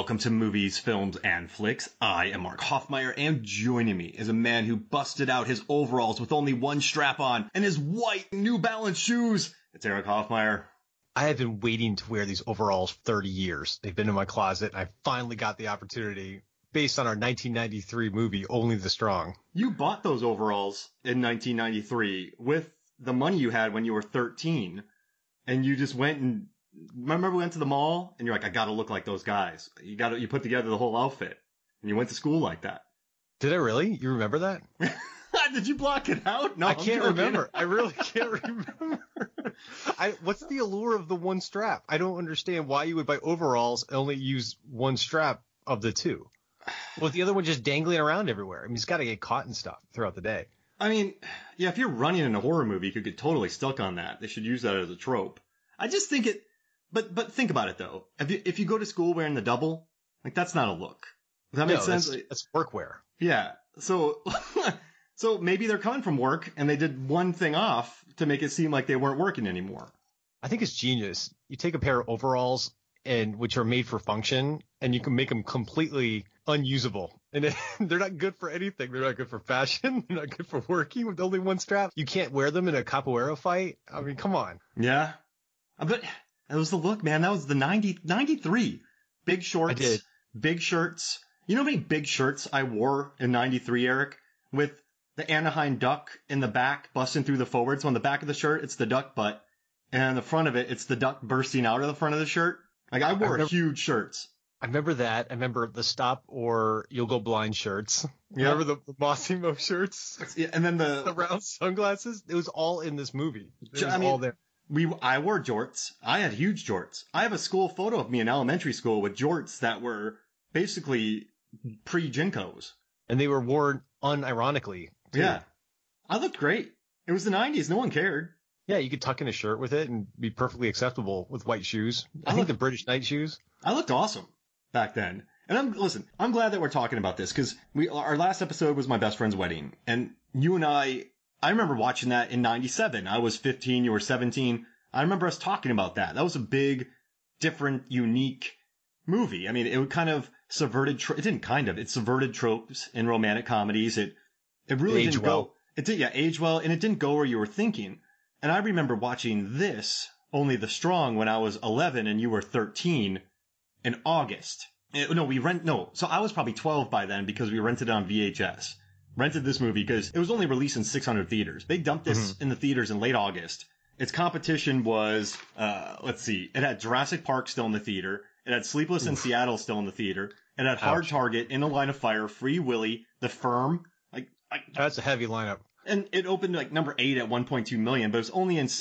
welcome to Movies, Films, and Flicks. I am Mark Hoffmeyer, and joining me is a man who busted out his overalls with only one strap on and his white New Balance shoes. It's Eric Hoffmeyer. I have been waiting to wear these overalls 30 years. They've been in my closet, and I finally got the opportunity based on our 1993 movie, Only the Strong. You bought those overalls in 1993 with the money you had when you were 13, and you just went and... Remember we went to the mall and you're like, I gotta look like those guys. You put together the whole outfit and you went to school like that. Did I really? You remember that? Did you block it out? No, I can't remember. I really can't remember. What's the allure of the one strap? I don't understand why you would buy overalls and only use one strap of the two. With the other one just dangling around everywhere. I mean, it's got to get caught and stuff throughout the day. I mean, yeah, if you're running in a horror movie, you could get totally stuck on that. They should use that as a trope. I just think it... But think about it, though. If you go to school wearing the double, like, that's not a look. Does that make sense? That's workwear. Yeah. So maybe they're coming from work and they did one thing off to make it seem like they weren't working anymore. I think it's genius. You take a pair of overalls which are made for function, and you can make them completely unusable. And they're not good for anything. They're not good for fashion. They're not good for working with only one strap. You can't wear them in a capoeira fight. I mean, come on. Yeah. But... That was the look, man. That was the 93. Big shorts. I did. Big shirts. You know how many big shirts I wore in 93, Eric? With the Anaheim duck in the back busting through the forward. So on the back of the shirt, it's the duck butt. And on the front of it, it's the duck bursting out of the front of the shirt. Like, I wore huge shirts. I remember that. I remember the Stop or You'll Go Blind shirts. Yeah. Remember the Mossimo shirts? Yeah, and then the round sunglasses? It was all in this movie. It was all there. I wore jorts. I had huge jorts. I have a school photo of me in elementary school with jorts that were basically pre-Jinkos. And they were worn unironically, too. Yeah. I looked great. It was the 90s. No one cared. Yeah, you could tuck in a shirt with it and be perfectly acceptable with white shoes. I think the British night shoes. I looked awesome back then. And I'm glad that we're talking about this because our last episode was my best friend's wedding. And you and I remember watching that in 97. I was 15, you were 17. I remember us talking about that. That was a big, different, unique movie. I mean, it kind of subverted, it subverted tropes in romantic comedies. It really didn't go. It did, yeah, age well, and it didn't go where you were thinking. And I remember watching this, Only the Strong, when I was 11 and you were 13 in August. So I was probably 12 by then because we rented it on VHS. Rented this movie because it was only released in 600 theaters. They dumped this in the theaters in late August. Its competition was, it had Jurassic Park still in the theater. It had Sleepless in Seattle still in the theater. It had Hard Target, In the Line of Fire, Free Willy, The Firm. That's a heavy lineup. And it opened like number 8 at 1.2 million, but it was only in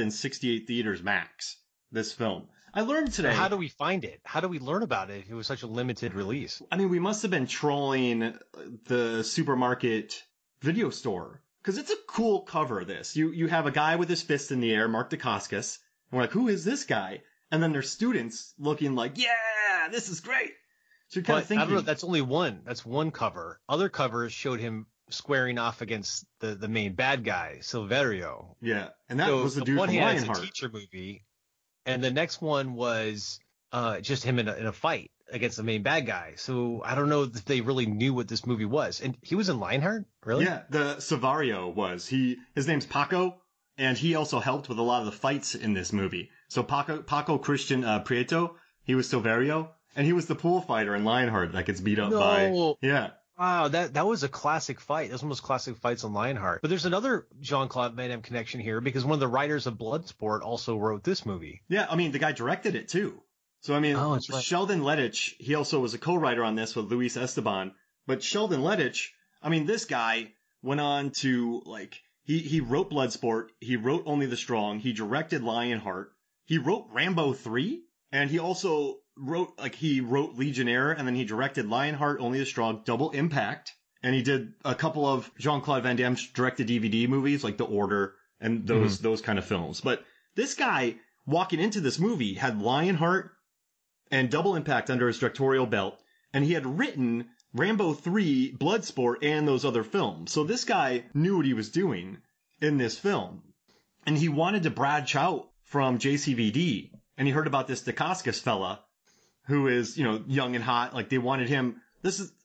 668 theaters max, this film. I learned today. How do we find it? How do we learn about it if it was such a limited release? I mean, we must have been trolling the supermarket video store because it's a cool cover of this. You have a guy with his fist in the air, Mark Dacascos. And we're like, who is this guy? And then there's students looking like, yeah, this is great. So you're kind of thinking. I don't know, that's only one. That's one cover. Other covers showed him squaring off against the main bad guy, Silverio. Yeah, and that was the dude from Lionheart. It's a teacher movie. And the next one was just him in a fight against the main bad guy. So I don't know if they really knew what this movie was. And he was in Lionheart? Really? Yeah, the Silverio was. His name's Paco, and he also helped with a lot of the fights in this movie. So Paco Christian Prieto, he was Silverio, and he was the pool fighter in Lionheart that gets beat up by... Yeah. Wow, that was a classic fight. That's one of those classic fights on Lionheart. But there's another Jean-Claude Van Damme connection here because one of the writers of Bloodsport also wrote this movie. Yeah, I mean, the guy directed it too. So, I mean, right. Sheldon Lettich, he also was a co-writer on this with Luis Esteban. But Sheldon Lettich, I mean, this guy went on to, like, he wrote Bloodsport, he wrote Only the Strong, he directed Lionheart, he wrote Rambo 3, and he also... wrote Legionnaire, and then he directed Lionheart, Only the Strong, Double Impact, and he did a couple of Jean-Claude Van Damme's direct-to-DVD movies, like The Order, and those kind of films. But this guy, walking into this movie, had Lionheart and Double Impact under his directorial belt, and he had written Rambo 3, Bloodsport, and those other films. So this guy knew what he was doing in this film. And he wanted to branch out from JCVD, and he heard about this Dacascos fella, who is, young and hot. Like they wanted him. This is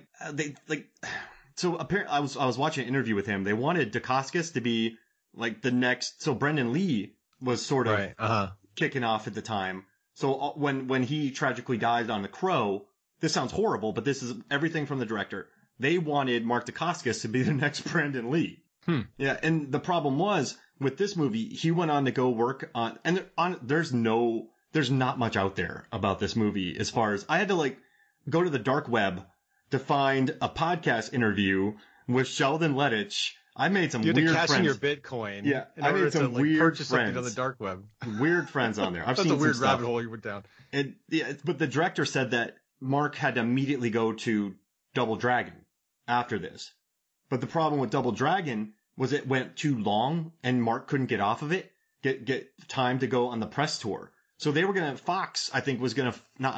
so apparently I was watching an interview with him. They wanted Dacascos to be like the next. So Brendan Lee was sort of kicking off at the time. So when he tragically died on The Crow, this sounds horrible, but this is everything from the director. They wanted Mark Dacascos to be the next Brendan Lee. Yeah, and the problem was with this movie, he went on to go work on, and there's not much out there about this movie as far as I had to go to the dark web to find a podcast interview with Sheldon Lettich. I made some weird friends. You had to cash in your Bitcoin. Yeah, I made some weird purchase friends something on the dark web. Weird friends on there. I've That's seen a weird some stuff. rabbit hole you went down. And yeah, but the director said that Mark had to immediately go to Double Dragon after this. But the problem with Double Dragon was it went too long and Mark couldn't get off of it, get time to go on the press tour. So they were Fox was going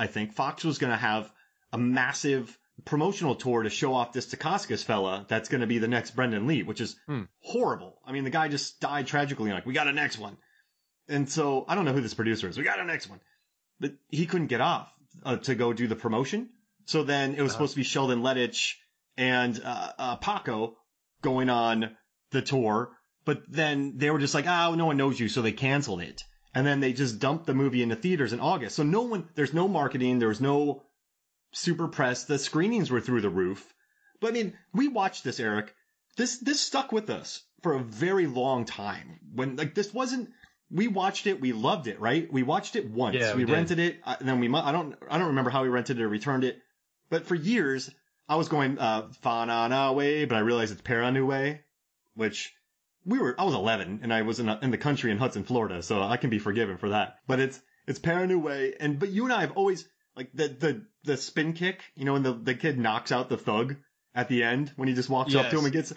to have a massive promotional tour to show off this Dacascos fella that's going to be the next Brendan Lee, which is horrible. I mean, the guy just died tragically. We got a next one. And so I don't know who this producer is. We got a next one. But he couldn't get off to go do the promotion. So then it was supposed to be Sheldon Lettich and Paco going on the tour. But then they were just no one knows you. So they canceled it. And then they just dumped the movie into theaters in August. So there's no marketing. There was no super press. The screenings were through the roof. But I mean, we watched this, Eric. This stuck with us for a very long time. When this wasn't, we watched it, we loved it, right? We watched it once. Yeah, we rented it, and then I don't remember how we rented it or returned it. But for years, I was going Whānāwē, but I realized it's Paranauê, which I was 11 and I was in the country in Hudson, Florida, so I can be forgiven for that. But it's Paranauê, but you and I have always the spin kick, when the kid knocks out the thug at the end when he just walks up to him and gets.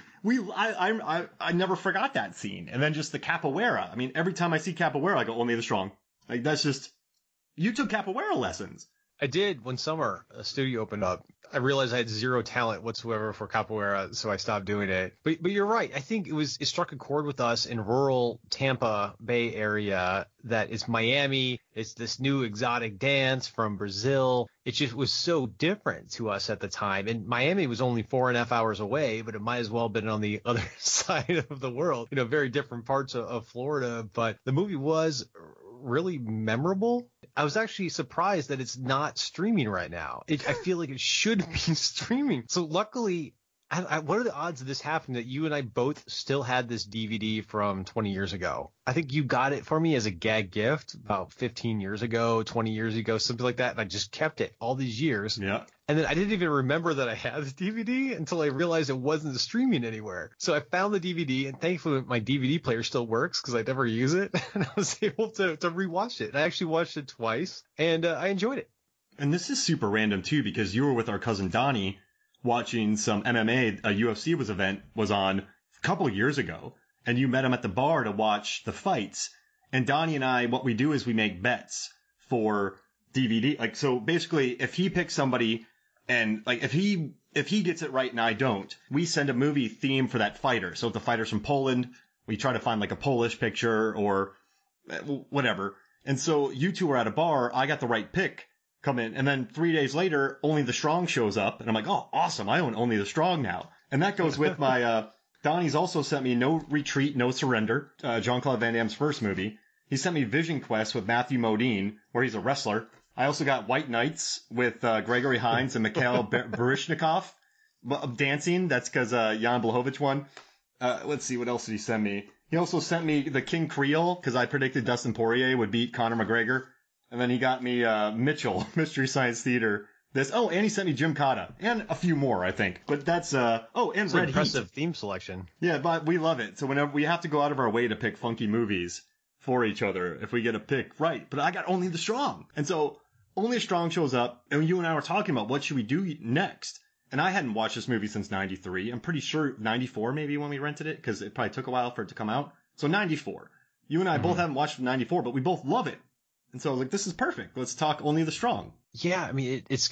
I never forgot that scene. And then just the capoeira. I mean, every time I see capoeira, I go only the strong. That's just. You took capoeira lessons. I did when summer a studio opened up. I realized I had zero talent whatsoever for capoeira, so I stopped doing it. But you're right. I think it struck a chord with us in rural Tampa Bay area that it's Miami. It's this new exotic dance from Brazil. It just was so different to us at the time. And Miami was only 4.5 hours away, but it might as well have been on the other side of the world. Very different parts of Florida. But the movie was really memorable. I was actually surprised that it's not streaming right now. I feel like it should be streaming. So luckily, what are the odds of this happening that you and I both still had this DVD from 20 years ago? I think you got it for me as a gag gift about 15 years ago, 20 years ago, something like that. And I just kept it all these years. Yeah. And then I didn't even remember that I had the DVD until I realized it wasn't streaming anywhere. So I found the DVD, and thankfully my DVD player still works because I never use it. And I was able to rewatch it. I actually watched it twice, and I enjoyed it. And this is super random too, because you were with our cousin Donnie watching some MMA. A UFC was on a couple of years ago, and you met him at the bar to watch the fights. And Donnie and I, what we do is we make bets for DVD. So basically, if he picks somebody, and if he gets it right and I don't, we send a movie theme for that fighter. So if the fighter's from Poland, we try to find a Polish picture or whatever. And so you two were at a bar. I got the right pick. Come in, and then 3 days later, Only the Strong shows up, and I'm like, oh, awesome, I own Only the Strong now. And that goes with my, Donnie's also sent me No Retreat, No Surrender, Jean-Claude Van Damme's first movie. He sent me Vision Quest with Matthew Modine, where he's a wrestler. I also got White Knights with Gregory Hines and Mikhail Baryshnikov dancing. That's because Jan Blachowicz won. Let's see, what else did he send me? He also sent me The King Creole, because I predicted Dustin Poirier would beat Conor McGregor. And then he got me Mitchell, Mystery Science Theater. And he sent me Jim Cotta. And a few more, I think. But that's, and it's Red an impressive Heat. theme selection. Yeah, but we love it. So whenever we have to go out of our way to pick funky movies for each other, if we get a pick right. But I got Only the Strong. And so Only the Strong shows up, and you and I were talking about what should we do next. And I hadn't watched this movie since 93. I'm pretty sure 94 maybe when we rented it, because it probably took a while for it to come out. So 94. You and I both haven't watched 94, but we both love it. And so I was like, this is perfect. Let's talk Only the Strong. Yeah, I mean, it's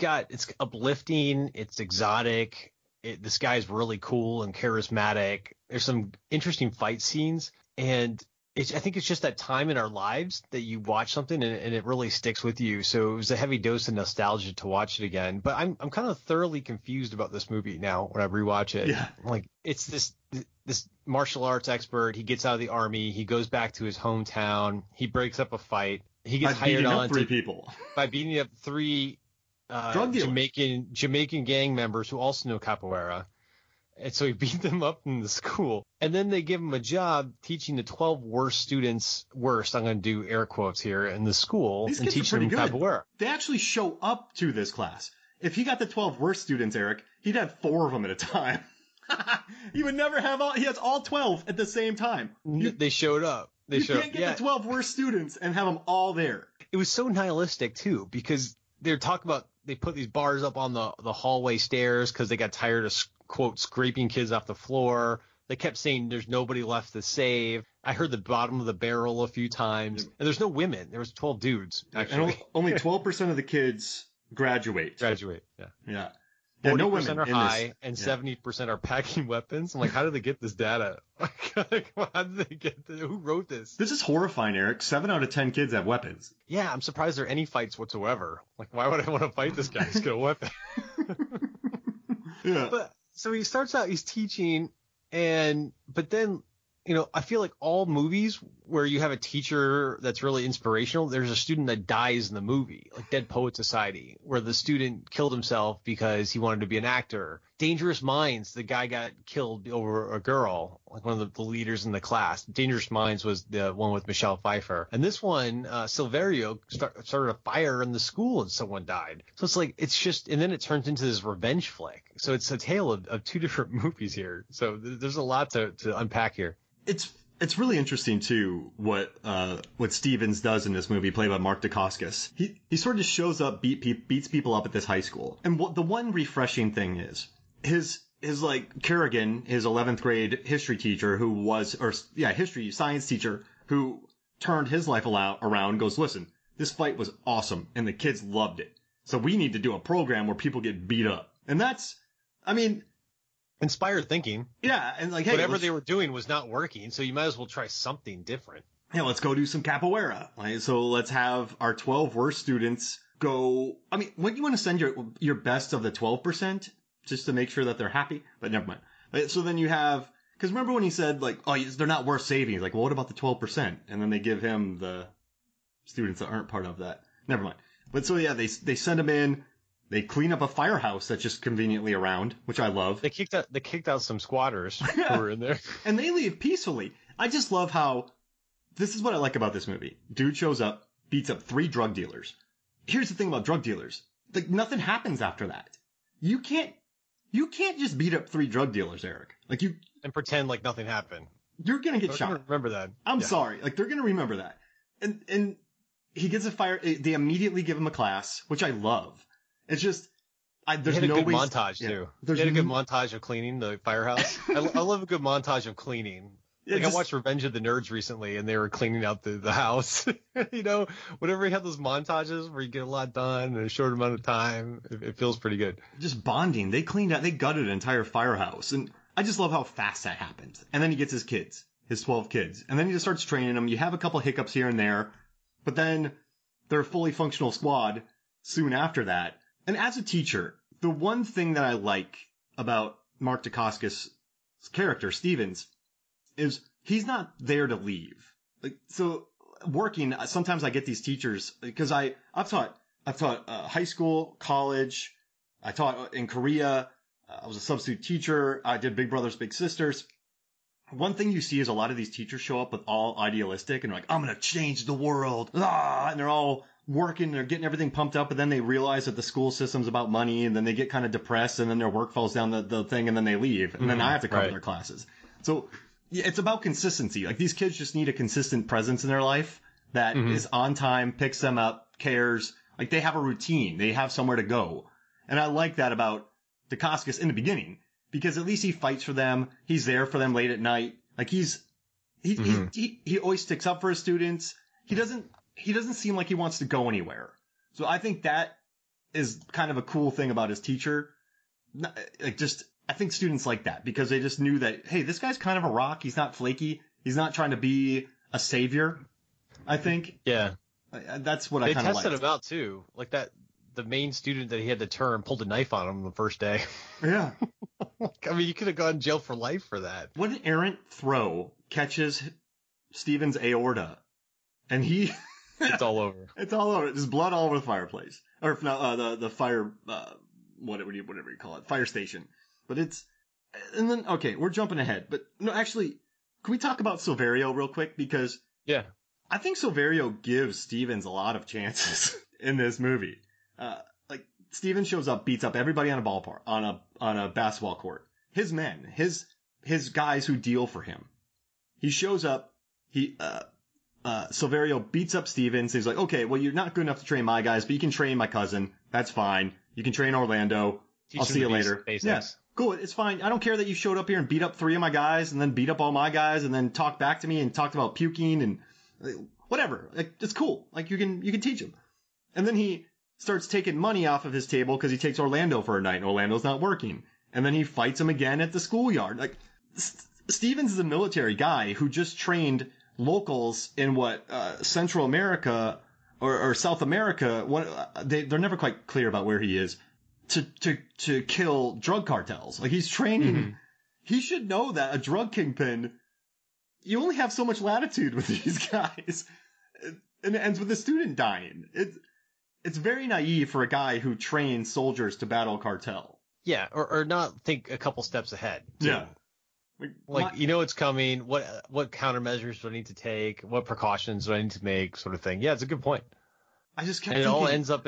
uplifting. It's exotic. This guy's really cool and charismatic. There's some interesting fight scenes. And I think it's just that time in our lives that you watch something and it really sticks with you. So it was a heavy dose of nostalgia to watch it again. But I'm kind of thoroughly confused about this movie now when I rewatch it. Yeah. Like it's this martial arts expert. He gets out of the army. He goes back to his hometown. He breaks up a fight. He gets hired on three people by beating up three drug dealers. Jamaican gang members who also know capoeira. And so he beat them up in the school. And then they give him a job teaching the 12 worst students, I'm going to do air quotes here, in the school and teaching them capoeira. They actually show up to this class. If he got the 12 worst students, Eric, he'd have 4 of them at a time. He would never have he has all 12 at the same time. They showed up. You can't get the 12 worst students and have them all there. It was so nihilistic, too, because they're talking about they put these bars up on the hallway stairs because they got tired of, quote, scraping kids off the floor. They kept saying there's nobody left to save. I heard the bottom of the barrel a few times. And there's no women. There was 12 dudes, actually. And only 12% of the kids graduate. Yeah. 40% are high and 70% are packing weapons. I'm like, how did they get this data? How did they get this? Who wrote this? This is horrifying, Eric. 7 out of 10 kids have weapons. Yeah, I'm surprised there are any fights whatsoever. Like, why would I want to fight this guy? He's got a weapon. Yeah. But so he starts out, he's teaching, but then, I feel like all movies where you have a teacher that's really inspirational, there's a student that dies in the movie, like Dead Poet Society, where the student killed himself because he wanted to be an actor. Dangerous Minds, the guy got killed over a girl, like one of the leaders in the class. Dangerous Minds was the one with Michelle Pfeiffer. And this one, Silverio started a fire in the school and someone died. So it's like, and then it turns into this revenge flick. So it's a tale of 2 different movies here. So there's a lot to unpack here. It's really interesting too what Stevens does in this movie, played by Mark Dacascos. He sort of shows up, beats people up at this high school, and what the one refreshing thing is his like Kerrigan, his 11th grade history teacher history science teacher who turned his life around, goes, listen, this fight was awesome and the kids loved it, so we need to do a program where people get beat up, and that's, I mean. Inspired thinking. Yeah, and like, hey, whatever they were doing was not working, so you might as well try something different. Yeah, let's go do some capoeira. Right? So let's have our 12 worst students go. I mean, wouldn't you want to send your best of the 12% just to make sure that they're happy? But never mind. Right? So then you have, because remember when he said like, oh, they're not worth saving. He's like, well, what about the 12%? And then they give him the students that aren't part of that. Never mind. But so yeah, they send him in. They clean up a firehouse that's just conveniently around, which I love. They kicked out some squatters who were in there. And they leave peacefully. I just love how, this is what I like about this movie. Dude shows up, beats up 3 drug dealers. Here's the thing about drug dealers. Like, nothing happens after that. You can't just beat up 3 drug dealers, Eric. Like, and pretend like nothing happened. You're gonna get shot. Remember that. I'm sorry. Like, they're gonna remember that. And he gets a fire, they immediately give him a class, which I love. It's just, there's no way. Montage too. They had a good montage of cleaning the firehouse. I love a good montage of cleaning. I watched Revenge of the Nerds recently, and they were cleaning out the house. Whenever you have those montages where you get a lot done in a short amount of time, it feels pretty good. Just bonding. They gutted an entire firehouse, and I just love how fast that happened. And then he gets his 12 kids, and then he just starts training them. You have a couple hiccups here and there, but then they're a fully functional squad soon after that. And as a teacher, the one thing that I like about Mark Dacascos' character, Stevens, is he's not there to leave. Like, so working, sometimes I get these teachers, because I've taught high school, college, I taught in Korea, I was a substitute teacher, I did Big Brothers Big Sisters. One thing you see is a lot of these teachers show up with all idealistic and like, I'm going to change the world, and they're all working, they're getting everything pumped up, and then they realize that the school system's about money, and then they get kind of depressed, and then their work falls down the thing, and then they leave, and then I have to cover their classes. So yeah, it's about consistency. Like, these kids just need a consistent presence in their life that is on time, picks them up, cares. Like, they have a routine, they have somewhere to go. And I like that about Dacascos in the beginning, because at least he fights for them, he's there for them late at night. Like, he always sticks up for his students. He doesn't seem like he wants to go anywhere. So I think that is kind of a cool thing about his teacher. I think students like that because they just knew that, hey, this guy's kind of a rock. He's not flaky. He's not trying to be a savior, I think. Yeah. That's what I kind of liked. They tested him out too. Like that, the main student that he had to turn pulled a knife on him the first day. Yeah. I mean, you could have gone to jail for life for that. What an errant throw catches Steven's aorta, and he... It's all over. It's all over. There's blood all over the fireplace. Or no, the fire, whatever you call it, fire station. But it's... And then, okay, we're jumping ahead. But no, actually, can we talk about Silverio real quick? Because... Yeah. I think Silverio gives Stevens a lot of chances in this movie. Like Stevens shows up, beats up everybody on a ballpark, on a basketball court. His men, his guys who deal for him. He shows up. Silverio beats up Stevens. He's like, okay, well, you're not good enough to train my guys, but you can train my cousin. That's fine. You can train Orlando. I'll see you later. Basics. Yeah, cool. It's fine. I don't care that you showed up here and beat up 3 of my guys and then beat up all my guys and then talked back to me and talked about puking and whatever. Like, it's cool. Like, you can teach him. And then he starts taking money off of his table because he takes Orlando for a night and Orlando's not working. And then he fights him again at the schoolyard. Like, Stevens is a military guy who just trained locals in Central America or South America. They're never quite clear about where he is to kill drug cartels. Like, he's training. Mm-hmm. He should know that a drug kingpin, you only have so much latitude with these guys. And it ends with a student dying. It's very naive for a guy who trains soldiers to battle cartel. Yeah, or not think a couple steps ahead. Too. Yeah. Like, you know it's coming. What countermeasures do I need to take? What precautions do I need to make? Sort of thing. Yeah, it's a good point. I just kept and thinking, it all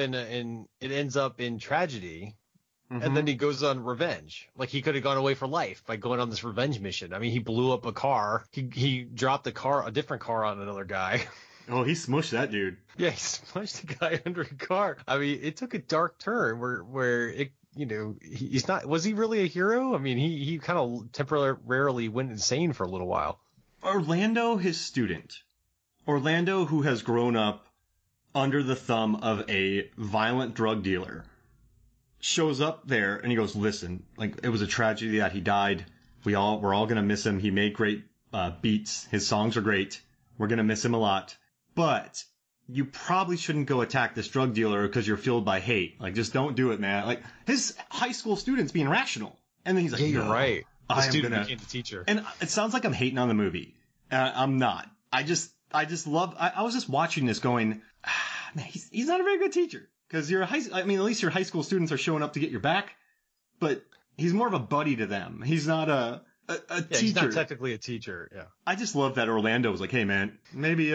ends up in tragedy. Mm-hmm. And then he goes on revenge. Like, he could have gone away for life by going on this revenge mission. I mean, he blew up a car. He dropped a different car on another guy. Oh, he smushed that dude. Yeah, he smushed the guy under a car. I mean, it took a dark turn where it, you know, he's not, was he really a hero? I mean, he kind of temporarily went insane for a little while. Orlando, his student. Orlando, who has grown up under the thumb of a violent drug dealer, shows up there and he goes, listen, like, it was a tragedy that he died. We're all going to miss him. He made great beats. His songs are great. We're going to miss him a lot. But you probably shouldn't go attack this drug dealer because you're fueled by hate. Like, just don't do it, man. Like, his high school student's being rational. And then he's like, yeah, you're right. The student became the teacher. And it sounds like I'm hating on the movie. I'm not. I just love, I was just watching this going, man, he's not a very good teacher. Because at least your high school students are showing up to get your back. But he's more of a buddy to them. He's not a teacher. He's not technically a teacher, yeah. I just love that Orlando was like, hey, man, maybe.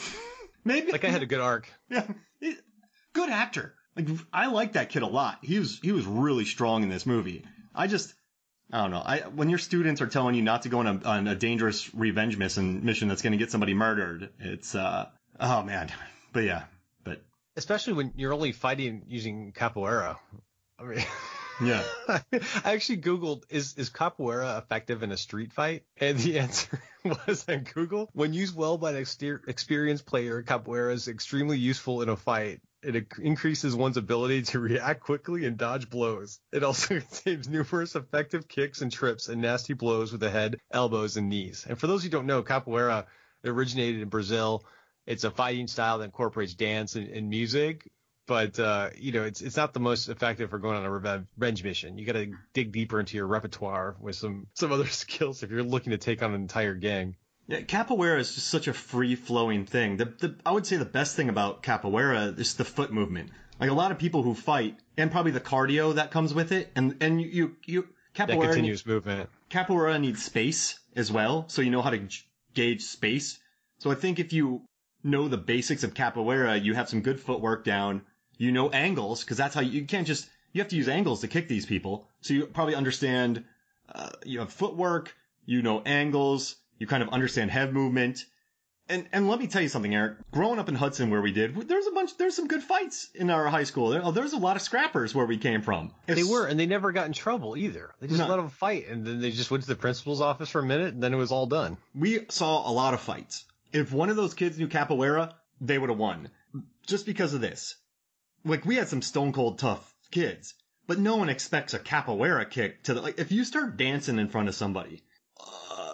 That guy had a good arc. Yeah. Good actor. Like, I like that kid a lot. He was really strong in this movie. I don't know. When your students are telling you not to go on a dangerous revenge mission that's going to get somebody murdered, it's, oh man. But yeah. Especially when you're only fighting using capoeira. I mean, yeah. I actually Googled, is capoeira effective in a street fight? And the answer was on Google, when used well by an experienced player, capoeira is extremely useful in a fight. It increases one's ability to react quickly and dodge blows. It also contains numerous effective kicks and trips and nasty blows with the head, elbows, and knees. And for those who don't know, capoeira originated in Brazil. It's a fighting style that incorporates dance and music. But, it's not the most effective for going on a revenge mission. You got to dig deeper into your repertoire with some other skills if you're looking to take on an entire gang. Yeah, capoeira is just such a free-flowing thing. I would say the best thing about capoeira is the foot movement. Like, a lot of people who fight, and probably the cardio that comes with it, and you capoeira, that continuous movement. Capoeira needs space as well, so you know how to gauge space. So I think if you know the basics of capoeira, you have some good footwork down. You know angles, because that's how you can't just, you have to use angles to kick these people. So you probably understand, you have footwork, you know angles, you kind of understand head movement. And let me tell you something, Eric. Growing up in Hudson where we did, there's some good fights in our high school. There's a lot of scrappers where we came from. They were, and they never got in trouble either. They just let them fight, and then they just went to the principal's office for a minute, and then it was all done. We saw a lot of fights. If one of those kids knew capoeira, they would have won. Just because of this. Like, we had some stone cold tough kids, but no one expects a capoeira kick to if you start dancing in front of somebody,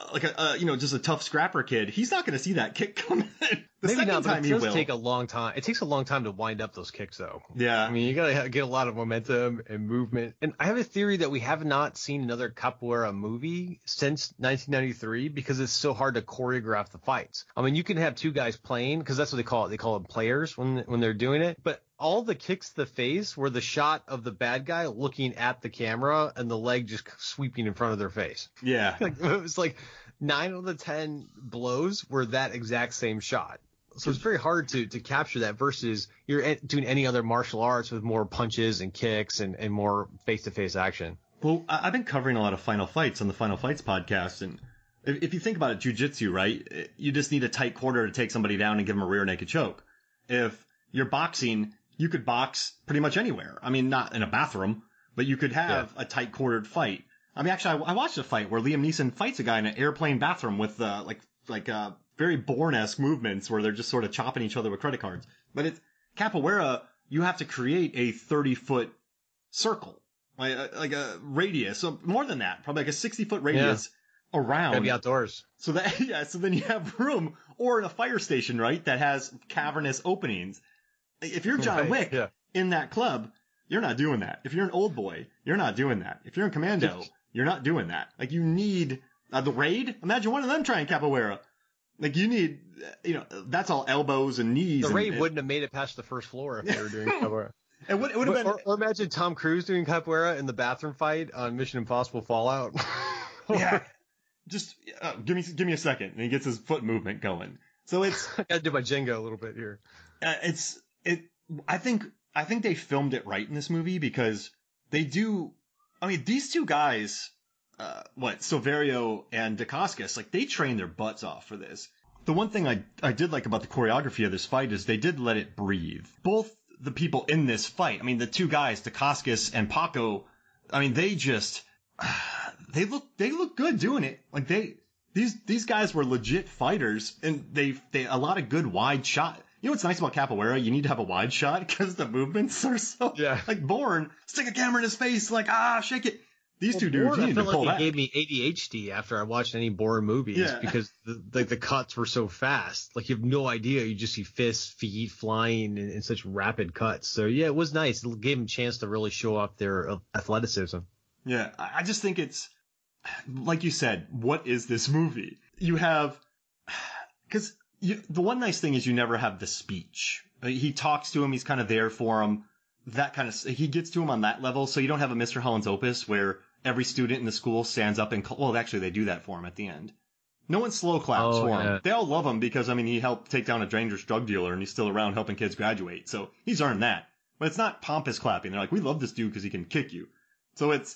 just a tough scrapper kid, he's not going to see that kick coming. Maybe not, but it does take a long time. It takes a long time to wind up those kicks, though. Yeah. I mean, you got to get a lot of momentum and movement. And I have a theory that we have not seen another capoeira movie since 1993 because it's so hard to choreograph the fights. I mean, you can have two guys playing because that's what they call it. They call them players when they're doing it. But all the kicks to the face were the shot of the bad guy looking at the camera and the leg just sweeping in front of their face. Yeah. It was like 9 of the 10 blows were that exact same shot. So it's very hard to capture that versus you're doing any other martial arts with more punches and kicks and more face-to-face action. Well, I've been covering a lot of Final Fights on the Final Fights podcast, and if you think about it, jiu-jitsu, right? You just need a tight quarter to take somebody down and give them a rear naked choke. If you're boxing, you could box pretty much anywhere. I mean, not in a bathroom, but you could have a tight quartered fight. I mean, actually, I watched a fight where Liam Neeson fights a guy in an airplane bathroom with very Bourne-esque movements where they're just sort of chopping each other with credit cards. But it's capoeira, you have to create a 30-foot circle, like a radius. So more than that, probably like a 60-foot radius around. Gotta be outdoors. So then you have room, or in a fire station, right, that has cavernous openings. If you're John Wick in that club, you're not doing that. If you're an old boy, you're not doing that. If you're in Commando, you're not doing that. Like, you need the Raid. Imagine one of them trying capoeira. Like, you need, that's all elbows and knees. The Raid wouldn't have made it past the first floor if they were doing capoeira. It would have been. Or imagine Tom Cruise doing capoeira in the bathroom fight on Mission Impossible Fallout. Yeah. Just give me a second, and he gets his foot movement going. So it's. I gotta do my Jenga a little bit here. I think they filmed it right in this movie because they do. I mean, these two guys, Silverio and Dacascos, like, they trained their butts off for this. The one thing I did like about the choreography of this fight is they did let it breathe. Both the people in this fight, I mean, the two guys, Dacascos and Paco, I mean, they look good doing it. Like, these guys were legit fighters, and they a lot of good wide shot. You know what's nice about capoeira? You need to have a wide shot because the movements are so like Bourne. Stick a camera in his face, like shake it. These two dudes, you need to pull that. I feel like it gave me ADHD after I watched any Bourne movies because the cuts were so fast. Like, you have no idea. You just see fists, feet flying in such rapid cuts. So yeah, it was nice. It gave them a chance to really show off their athleticism. Yeah, I just think it's like you said. What is this movie? You have because. The one nice thing is you never have the speech. He talks to him. He's kind of there for him. That kind of, he gets to him on that level. So you don't have a Mr. Holland's Opus where every student in the school stands up and, well, actually they do that for him at the end. No one slow claps for him. They all love him because, I mean, he helped take down a dangerous drug dealer and he's still around helping kids graduate. So he's earned that. But it's not pompous clapping. They're like, we love this dude because he can kick you. So is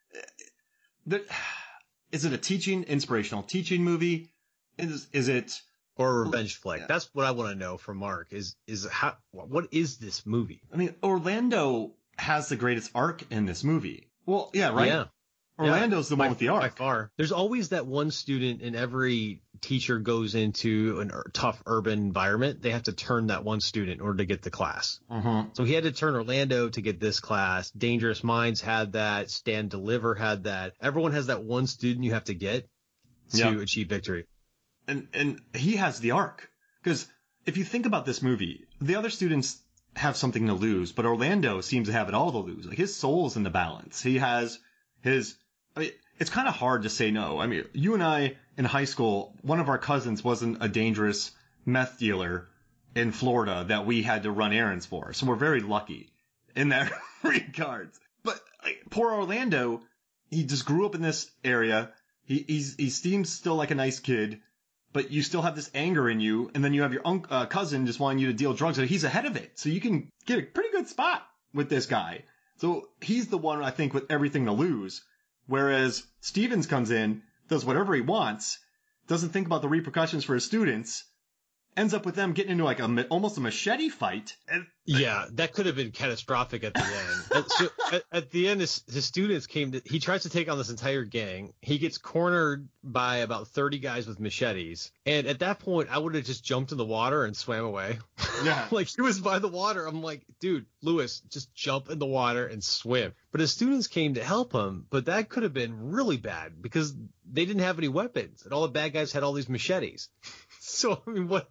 it a inspirational teaching movie? Is it... Or a revenge flick. That's what I want to know from Mark is what is this movie? I mean, Orlando has the greatest arc in this movie. Well, yeah, right? Yeah. Orlando's the one with the arc. By far. There's always that one student in every teacher goes into a tough urban environment. They have to turn that one student in order to get the class. Mm-hmm. So he had to turn Orlando to get this class. Dangerous Minds had that. Stand Deliver had that. Everyone has that one student you have to get to achieve victory. And he has the arc. Because if you think about this movie, the other students have something to lose, but Orlando seems to have it all to lose. Like, his soul's in the balance. He has his... I mean, it's kind of hard to say no. I mean, you and I, in high school, one of our cousins wasn't a dangerous meth dealer in Florida that we had to run errands for. So we're very lucky in that regard. But poor Orlando, he just grew up in this area. He seems still like a nice kid. But you still have this anger in you, and then you have your cousin just wanting you to deal drugs. So he's ahead of it. So you can get a pretty good spot with this guy. So he's the one, I think, with everything to lose. Whereas Stevens comes in, does whatever he wants, doesn't think about the repercussions for his students, ends up with them getting into like almost a machete fight. And Yeah, that could have been catastrophic at the end. At the end, his students he tries to take on this entire gang. He gets cornered by about 30 guys with machetes. And at that point, I would have just jumped in the water and swam away. Yeah. Like, he was by the water. I'm like, dude, Lewis, just jump in the water and swim. But his students came to help him. But that could have been really bad because they didn't have any weapons. And all the bad guys had all these machetes. So,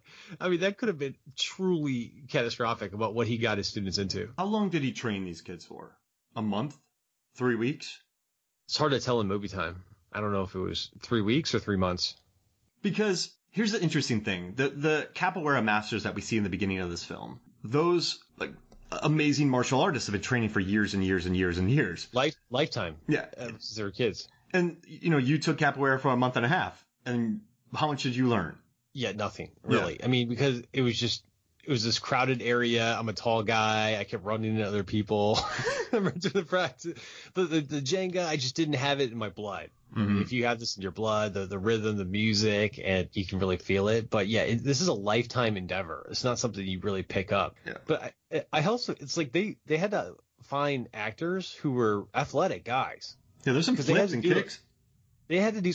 that could have been truly catastrophic about what he got his students into. How long did he train these kids for? A month? 3 weeks? It's hard to tell in movie time. I don't know if it was 3 weeks or 3 months. Because here's the interesting thing. The capoeira masters that we see in the beginning of this film, those like amazing martial artists have been training for years and years and years and years. Lifetime. Yeah. Since they were kids. And, you took capoeira for a month and a half. And how much did you learn? Yeah, nothing, really. Yeah. I mean, because it was this crowded area. I'm a tall guy. I kept running into other people. I remember doing the practice. The Jenga, I just didn't have it in my blood. Mm-hmm. If you have this in your blood, the rhythm, the music, and you can really feel it. But yeah, this is a lifetime endeavor. It's not something you really pick up. Yeah. But I also, it's like they had to find actors who were athletic guys. Yeah, there's some flips and kicks. They had to do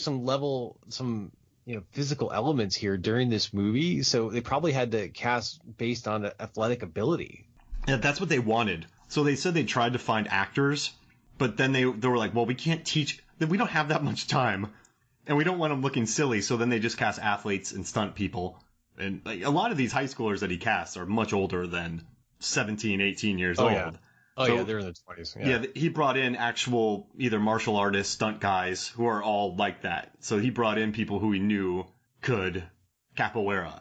some physical elements here during this movie, so they probably had to cast based on athletic ability. Yeah, that's what they wanted. So they said they tried to find actors, but then they were like, well, we can't teach, we don't have that much time, and we don't want them looking silly, so then they just cast athletes and stunt people. And like, a lot of these high schoolers that he casts are much older than 17, 18 years old. Yeah. Yeah, they're in their 20s. Yeah, he brought in actual either martial artists, stunt guys who are all like that. So he brought in people who he knew could capoeira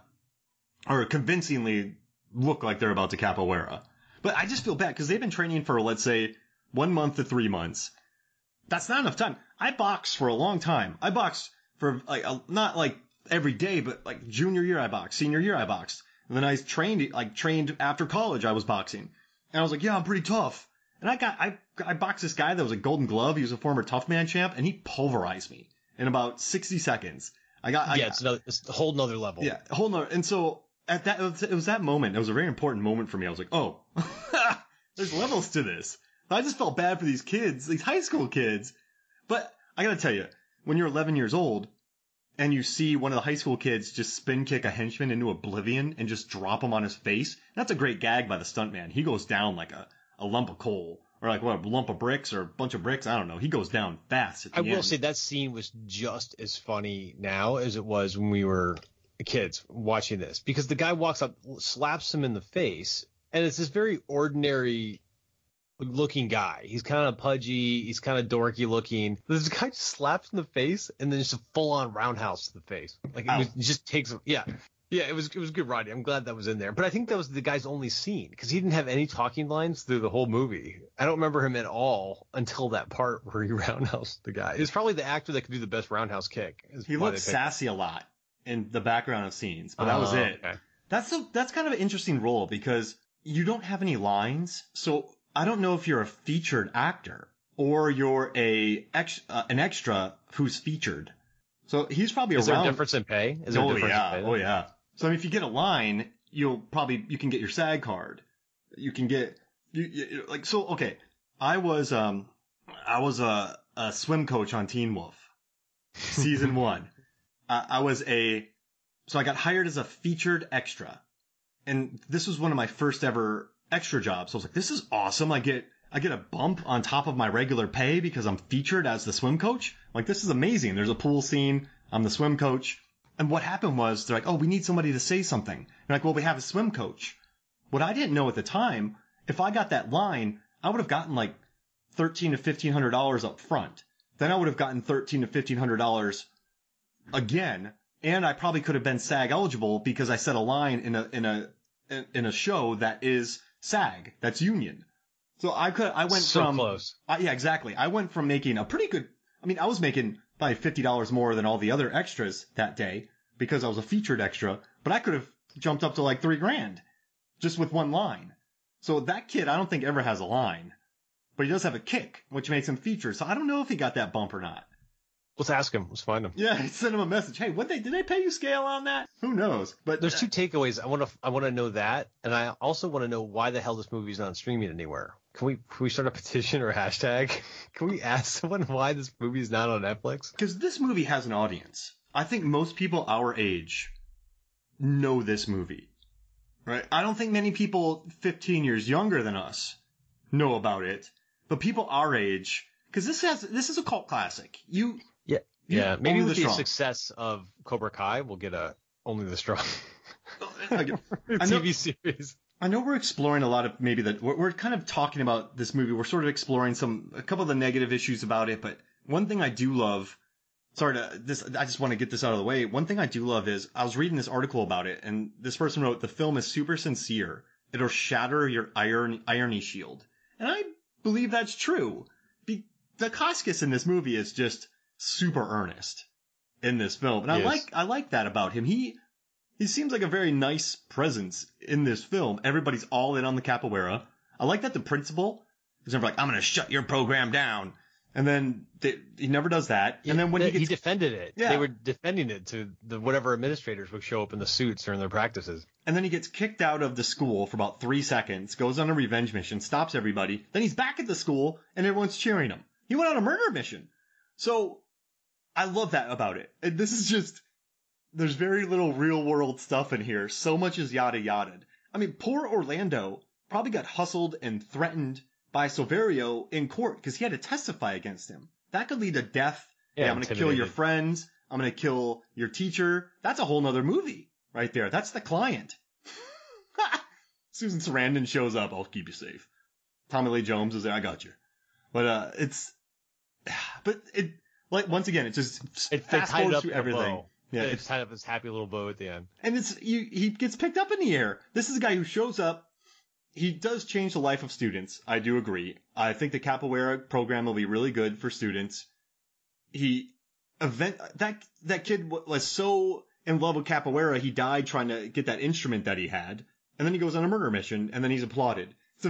or convincingly look like they're about to capoeira. But I just feel bad because they've been training for, let's say, 1 month to 3 months. That's not enough time. I boxed for a long time. I boxed for not like every day, but like junior year I boxed, senior year I boxed. And then I trained after college I was boxing. And I was like, yeah, I'm pretty tough. And I boxed this guy that was a Golden Glove. He was a former Tough Man champ, and he pulverized me in about 60 seconds. It's a whole nother level. Yeah, a whole nother. And so at that, it was that moment. It was a very important moment for me. I was like, oh, there's levels to this. I just felt bad for these kids, these high school kids. But I gotta tell you, when you're 11 years old and you see one of the high school kids just spin kick a henchman into oblivion and just drop him on his face, that's a great gag by the stuntman. He goes down like a lump of coal. Or like, what, a lump of bricks or a bunch of bricks? I don't know. He goes down fast at the end. I will say that scene was just as funny now as it was when we were kids watching this. Because the guy walks up, slaps him in the face, and it's this very ordinary looking guy. He's kind of pudgy. He's kind of dorky looking. This guy just slaps in the face and then just a full on roundhouse to the face. Like it just takes. Yeah. It was good writing. I'm glad that was in there. But I think that was the guy's only scene because he didn't have any talking lines through the whole movie. I don't remember him at all until that part where he roundhoused the guy. It's probably the actor that could do the best roundhouse kick. He looked sassy a lot in the background of scenes, but that was it. Okay. That's kind of an interesting role because you don't have any lines, so I don't know if you're a featured actor or you're an extra who's featured. So he's probably Is there a difference in pay? Oh yeah. So I mean, if you get a line, you can get your SAG card. You can get okay. I was a swim coach on Teen Wolf, season 1. So I got hired as a featured extra, and this was one of my first ever extra jobs. So I was like, this is awesome. I get a bump on top of my regular pay because I'm featured as the swim coach. Like, this is amazing. There's a pool scene. I'm the swim coach. And what happened was they're like, oh, we need somebody to say something. And like, well, we have a swim coach. What I didn't know at the time, if I got that line, I would have gotten like $1,300 to $1,500 up front. Then I would have gotten $1,300 to $1,500 again. And I probably could have been SAG eligible because I said a line in a show that is SAG, that's union. So I went so from close. Yeah, exactly. I went from making a pretty good. I mean, I was making probably $50 more than all the other extras that day because I was a featured extra. But I could have jumped up to like $3,000 just with one line. So that kid, I don't think ever has a line, but he does have a kick, which makes him featured. So I don't know if he got that bump or not. Let's ask him. Let's find him. Yeah, send him a message. Hey, did they pay you scale on that? Who knows? But there's two takeaways. I want to know that, and I also want to know why the hell this movie's not streaming anywhere. Can we start a petition or a hashtag? Can we ask someone why this movie is not on Netflix? Because this movie has an audience. I think most people our age know this movie, right? I don't think many people 15 years younger than us know about it, but people our age, because this is a cult classic. Yeah, maybe with the success of Cobra Kai, we'll get Only the Strong TV series. I know we're exploring a lot of we're kind of talking about this movie. We're sort of exploring a couple of the negative issues about it, but one thing I do love, I just want to get this out of the way. One thing I do love is I was reading this article about it, and this person wrote, the film is super sincere. It'll shatter your irony shield. And I believe that's true. Dacascos in this movie is just super earnest in this film. And I like that about him. He seems like a very nice presence in this film. Everybody's all in on the capoeira. I like that the principal is never like, I'm going to shut your program down. And then he never does that. And then when he defended it, they were defending it to the whatever administrators would show up in the suits during their practices. And then he gets kicked out of the school for about 3 seconds, goes on a revenge mission, stops everybody. Then he's back at the school and everyone's cheering him. He went on a murder mission. So I love that about it. And this is just, there's very little real world stuff in here. So much is yada yada. I mean, poor Orlando probably got hustled and threatened by Silverio in court because he had to testify against him. That could lead to death. Yeah, I'm going to kill your friends. I'm going to kill your teacher. That's a whole nother movie right there. That's the client. Susan Sarandon shows up. I'll keep you safe. Tommy Lee Jones is there. I got you. But once again, it fast forwards through everything. Yeah, it's tied up this happy little bow at the end. And he gets picked up in the air. This is a guy who shows up. He does change the life of students. I do agree. I think the capoeira program will be really good for students. That kid was so in love with capoeira, he died trying to get that instrument that he had, and then he goes on a murder mission, and then he's applauded.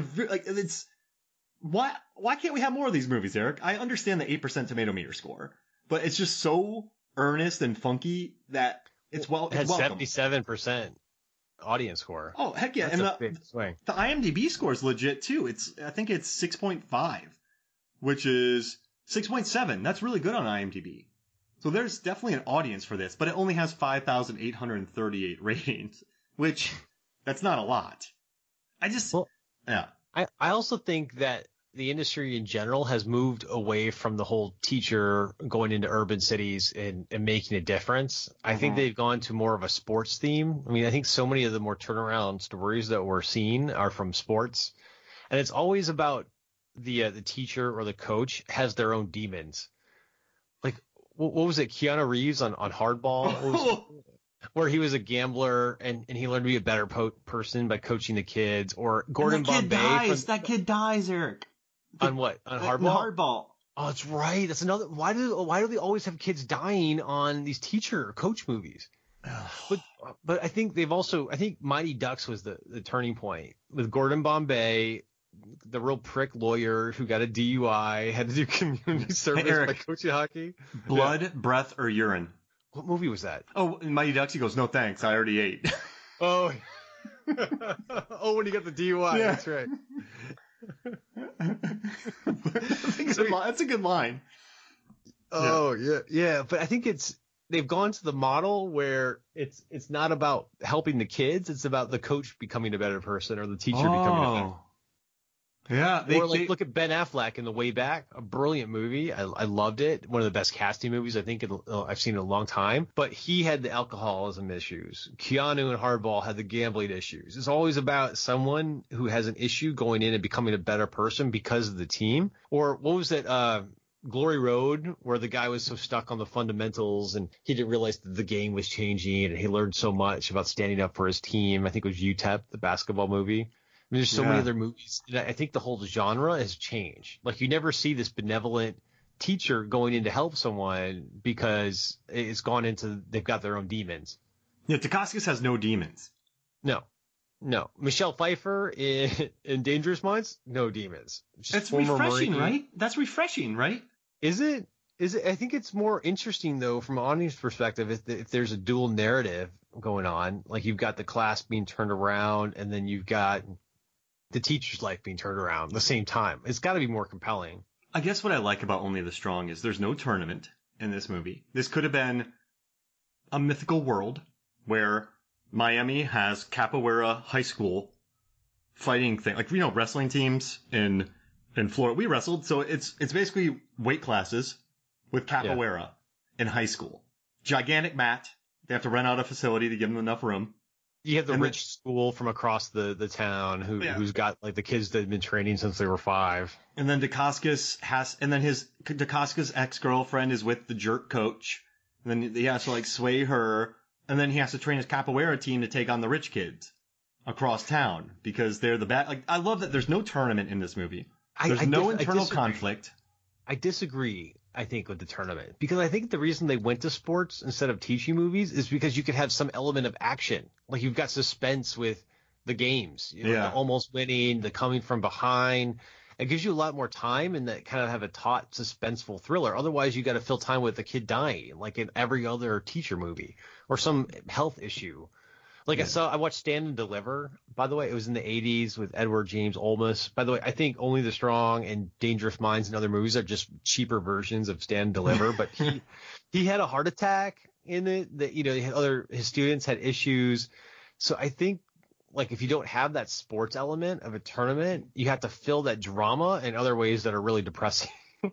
Why can't we have more of these movies, Eric? I understand the 8% tomato meter score, but it's just so earnest and funky that it's welcome. It had 77% audience score. Oh, heck yeah. That's and the IMDb score is legit too. I think it's 6.5, which is 6.7. That's really good on IMDb. So there's definitely an audience for this, but it only has 5,838 ratings, which that's not a lot. I also think that the industry in general has moved away from the whole teacher going into urban cities and making a difference. I think they've gone to more of a sports theme. I mean, I think so many of the more turnaround stories that we're seeing are from sports, and it's always about the teacher or the coach has their own demons. Like, what was it? Keanu Reeves on Hardball, where he was a gambler and he learned to be a better person by coaching the kids, or Gordon Bombay. That kid dies, Eric. On what? On Hardball? Hardball. Oh, that's right. That's another. Why do they always have kids dying on these teacher or coach movies? But I think I think Mighty Ducks was the turning point with Gordon Bombay, the real prick lawyer who got a DUI, had to do community service by coaching hockey. Blood, breath, or urine? What movie was that? Oh, in Mighty Ducks, he goes, "No thanks, I already ate." Oh, when he got the DUI, yeah. That's right. That's a good line. Oh yeah. But I think they've gone to the model where it's not about helping the kids; it's about the coach becoming a better person or the teacher becoming a better. Yeah, look at Ben Affleck in The Way Back, a brilliant movie. I loved it. One of the best casting movies I think I've seen in a long time. But he had the alcoholism issues. Keanu and Hardball had the gambling issues. It's always about someone who has an issue going in and becoming a better person because of the team. Or what was it? Glory Road, where the guy was so stuck on the fundamentals and he didn't realize that the game was changing, and he learned so much about standing up for his team. I think it was UTEP, the basketball movie. I mean, there's so many other movies. I think the whole genre has changed. Like, you never see this benevolent teacher going in to help someone because it's gone into, they've got their own demons. Yeah, Dacascos has no demons. No. Michelle Pfeiffer in Dangerous Minds, no demons. That's refreshing, right? That's refreshing, right? Is it? I think it's more interesting though from an audience perspective if there's a dual narrative going on, like you've got the class being turned around and then you've got the teacher's life being turned around at the same time. It's got to be more compelling. I guess what I like about Only the Strong is there's no tournament in this movie. This could have been a mythical world where Miami has capoeira high school fighting thing, like, wrestling teams in Florida. We wrestled, so it's basically weight classes with capoeira in high school. Gigantic mat. They have to rent out a facility to give them enough room. You have the rich school from across the town who's got like the kids that have been training since they were 5. And then Dacascos Dacascos' ex-girlfriend is with the jerk coach. And then he has to like sway her. And then he has to train his capoeira team to take on the rich kids across town because they're the bad. Like, I love that there's no tournament in this movie. There's no internal conflict. I disagree, I think, with the tournament, because I think the reason they went to sports instead of teaching movies is because you could have some element of action. Like, you've got suspense with the games, the almost winning, the coming from behind. It gives you a lot more time and that kind of have a taut, suspenseful thriller. Otherwise, you got to fill time with a kid dying, like in every other teacher movie, or some health issue. Like I watched Stand and Deliver, by the way. It was in the 80s with Edward James Olmos. By the way, I think Only the Strong and Dangerous Minds and other movies are just cheaper versions of Stand and Deliver. But he had a heart attack in it that, his students had issues. So I think, like, if you don't have that sports element of a tournament, you have to fill that drama in other ways that are really depressing.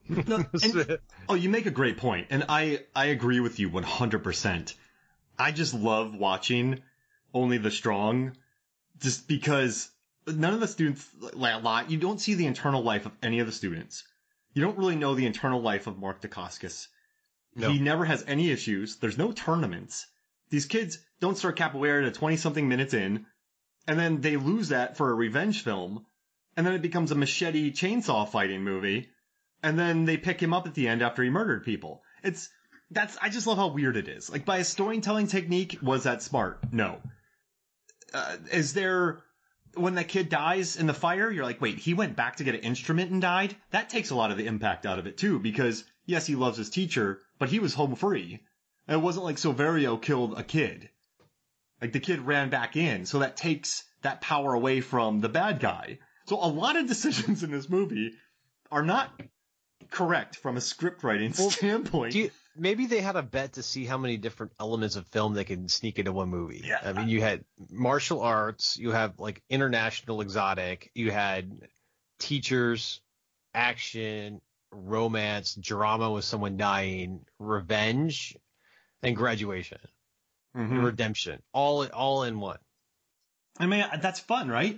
You make a great point. And I agree with you 100%. I just love watching Only the Strong, just because none of the students you don't see the internal life of any of the students. You don't really know the internal life of Mark Dacascos. No. He never has any issues. There's no tournaments. These kids don't start capoeira to 20-something minutes in, and then they lose that for a revenge film, and then it becomes a machete chainsaw fighting movie, and then they pick him up at the end after he murdered people. I just love how weird it is. Like, by a storytelling technique, was that smart? No. When that kid dies in the fire, you're like, wait, he went back to get an instrument and died? That takes a lot of the impact out of it, too, because, yes, he loves his teacher, but he was home free. And it wasn't like Silverio killed a kid. Like, the kid ran back in, so that takes that power away from the bad guy. So a lot of decisions in this movie are not correct from a script writing standpoint. Maybe they had a bet to see how many different elements of film they can sneak into one movie. Yeah. I mean, you had martial arts, you have like international exotic, you had teachers, action, romance, drama with someone dying, revenge, and graduation, and redemption, all in one. I mean, that's fun, right?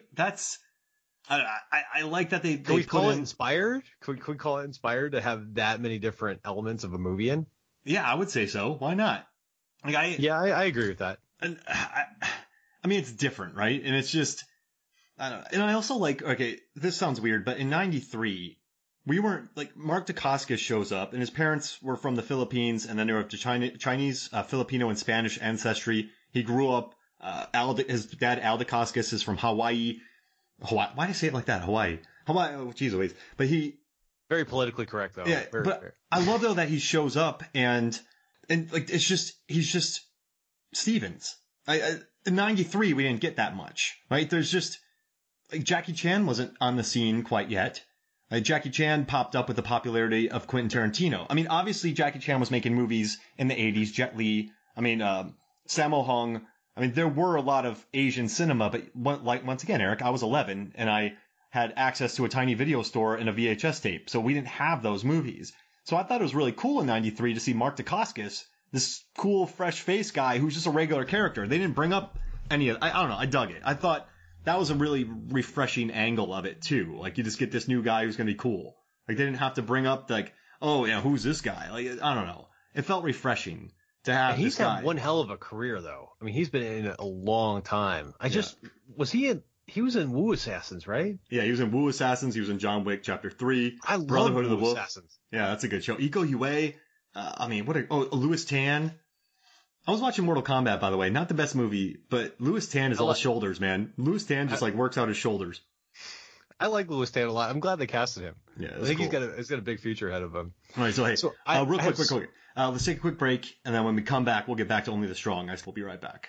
I like that they Can we call it inspired? Could we call it inspired to have that many different elements of a movie in? Yeah, I would say so. Why not? Like, I agree with that. And I mean, it's different, right? And it's just, I don't know. And I also like, okay, this sounds weird, but in 93, we weren't, like, Mark Dacascos shows up, and his parents were from the Philippines, and then they were up to Chinese, Filipino, and Spanish ancestry. He grew up, his dad, Al Dacascos, is from Hawaii. Why did I say it like that? Hawaii. Oh, geez, Louise. But very politically correct, though. Yeah, but I love, though, that he shows up and like, he's just Stevens. In 93, we didn't get that much, right? There's just, like, Jackie Chan wasn't on the scene quite yet. Jackie Chan popped up with the popularity of Quentin Tarantino. I mean, obviously, Jackie Chan was making movies in the 80s, Jet Li, Sammo Hung. I mean, there were a lot of Asian cinema, but once again, Eric, I was 11 and I had access to a tiny video store and a VHS tape, so we didn't have those movies. So I thought it was really cool in 93 to see Mark Dacascos, this cool, fresh-faced guy who's just a regular character. They didn't bring up any of I don't know, I dug it. I thought that was a really refreshing angle of it, too. Like, you just get this new guy who's going to be cool. Like, they didn't have to bring up, like, oh, yeah, who's this guy? Like, I don't know. It felt refreshing to have this guy. He's had one hell of a career, though. I mean, he's been in it a long time. He was in Wu Assassins, right? Yeah, he was in Wu Assassins. He was in John Wick Chapter 3. I love Brotherhood of the Wu Wolf. Assassins. Yeah, that's a good show. Iko Uwais. Louis Tan. I was watching Mortal Kombat, by the way. Not the best movie, but Louis Tan is all shoulders, man. Louis Tan just works out his shoulders. I like Lewis Tan a lot. I'm glad they casted him. Yeah, I think he's got a big future ahead of him. All right, so hey, So real quick. Let's take a quick break, and then when we come back, we'll get back to Only the Strong. We'll be right back.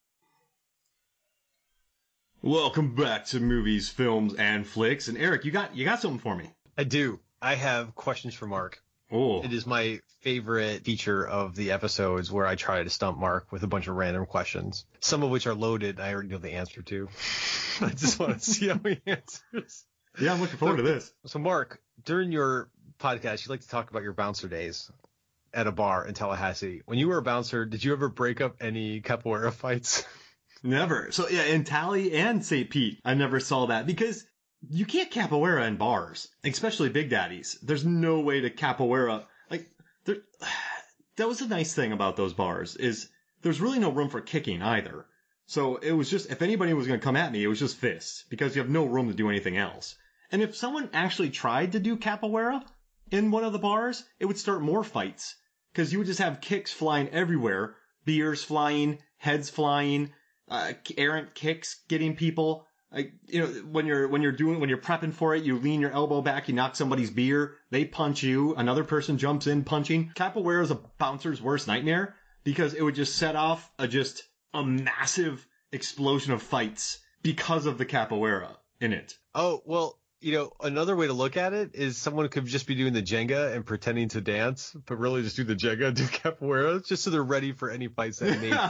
Welcome back to Movies, Films, and Flicks. And Eric, you got something for me? I do. I have questions for Mark. Oh, It is my favorite feature of the episodes where I try to stump Mark with a bunch of random questions, some of which are loaded. I already know the answer to. I just want to see how he answers. yeah, I'm looking forward to this. So, Mark, during your podcast, you like to talk about your bouncer days at a bar in Tallahassee. When you were a bouncer, did you ever break up any capoeira fights? Never. So yeah, in Tally and St. Pete, I never saw that because you can't capoeira in bars, especially Big Daddy's. There's no way to capoeira. Like, that was the nice thing about those bars is there's really no room for kicking either. So it was just, if anybody was going to come at me, it was just fists because you have no room to do anything else. And if someone actually tried to do capoeira in one of the bars, it would start more fights because you would just have kicks flying everywhere, beers flying, heads flying, errant kicks getting people. Like, you know, when you're prepping for it, you lean your elbow back, you knock somebody's beer, they punch you, another person jumps in punching. Capoeira is a bouncer's worst nightmare because it would just set off a massive explosion of fights because of the capoeira in it. Oh, well, you know, another way to look at it is someone could just be doing the Jenga and pretending to dance, but really just do the Jenga and do capoeira just so they're ready for any fights that may.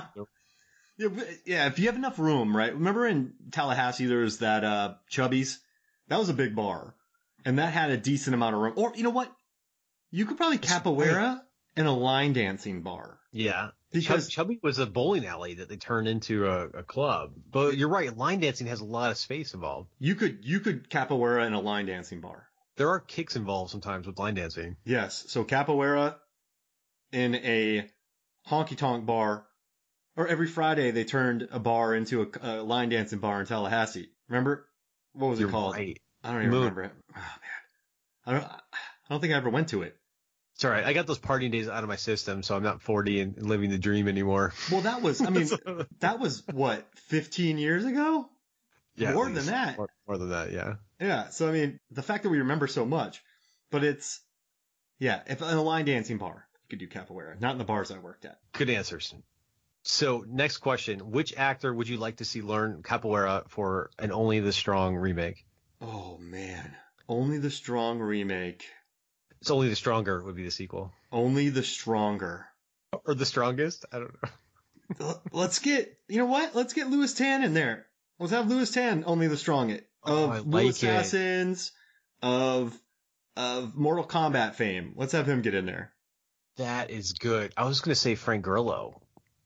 Yeah, if you have enough room, right? Remember in Tallahassee, there was that Chubby's? That was a big bar. And that had a decent amount of room. Or, you know what? You could probably capoeira in a line dancing bar. Yeah. Because Chubby was a bowling alley that they turned into a club. But you're right, line dancing has a lot of space involved. you could capoeira in a line dancing bar. There are kicks involved sometimes with line dancing. Yes. So capoeira in a honky-tonk bar. Or every Friday they turned a bar into a line dancing bar in Tallahassee. Remember? What was it called? Right. I don't even remember it. Oh man. I don't think I ever went to it. It's all right. I got those partying days out of my system, so I'm not 40 and living the dream anymore. Well, that was what, 15 years ago? Yeah, More than that. More than that, yeah. Yeah. So, I mean, the fact that we remember so much, but if in a line dancing bar, you could do capoeira, not in the bars I worked at. Good answers. So next question, which actor would you like to see learn capoeira for an Only the Strong remake? Oh, man. Only the Strong remake. It's Only the Stronger would be the sequel. Only the Stronger. Or The Strongest? I don't know. Let's get Lewis Tan in there. Let's have Lewis Tan, Only the Strong, of Blue Assassins, of Mortal Kombat fame. Let's have him get in there. That is good. I was going to say Frank Grillo.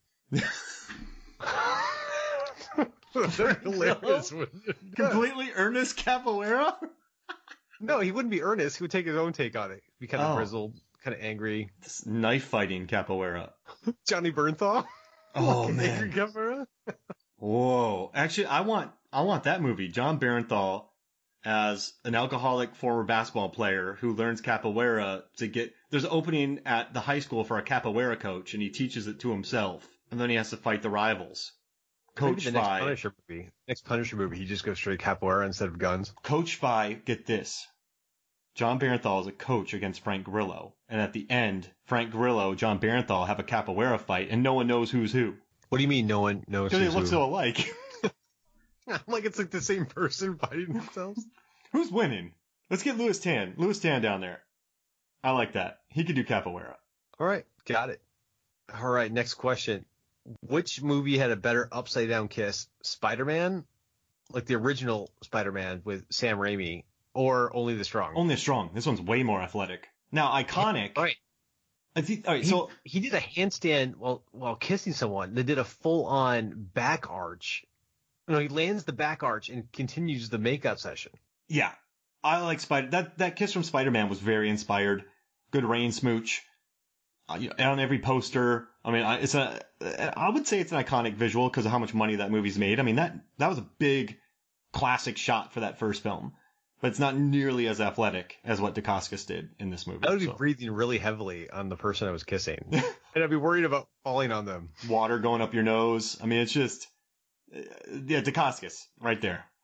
Hilarious. Completely earnest capoeira? No, he wouldn't be earnest. He would take his own take on it. Be kind of grizzled, kind of angry. This knife fighting capoeira. Johnny Bernthal. Oh man. Angry capoeira. Whoa. Actually, I want that movie. John Bernthal as an alcoholic former basketball player who learns capoeira there's an opening at the high school for a capoeira coach, and he teaches it to himself, and then he has to fight the rivals. Coached by next Punisher movie, he just goes straight capoeira instead of guns. Coached by, get this, John Bernthal is a coach against Frank Grillo, and at the end, Frank Grillo, John Bernthal have a capoeira fight, and no one knows who's who. What do you mean no one knows who's who? Because they look so alike. Like it's like the same person fighting themselves. Who's winning? Let's get Lewis Tan. Lewis Tan down there. I like that. He could do capoeira. All right. Got it. All right. Next question. Which movie had a better upside down kiss? Spider-Man? Like the original Spider-Man with Sam Raimi, or Only the Strong? Only the Strong. This one's way more athletic. Now, iconic. All right. All right, so he did a handstand while kissing someone. They did a full-on back arch. You know, he lands the back arch and continues the makeout session. Yeah, I like that kiss from Spider-Man was very inspired. Good rain smooch. On every poster. I mean, I would say it's an iconic visual because of how much money that movie's made. I mean, that was a big classic shot for that first film, but it's not nearly as athletic as what Dacascos did in this movie. I would be breathing really heavily on the person I was kissing, and I'd be worried about falling on them. Water going up your nose. I mean, it's just, yeah, Dacascos right there.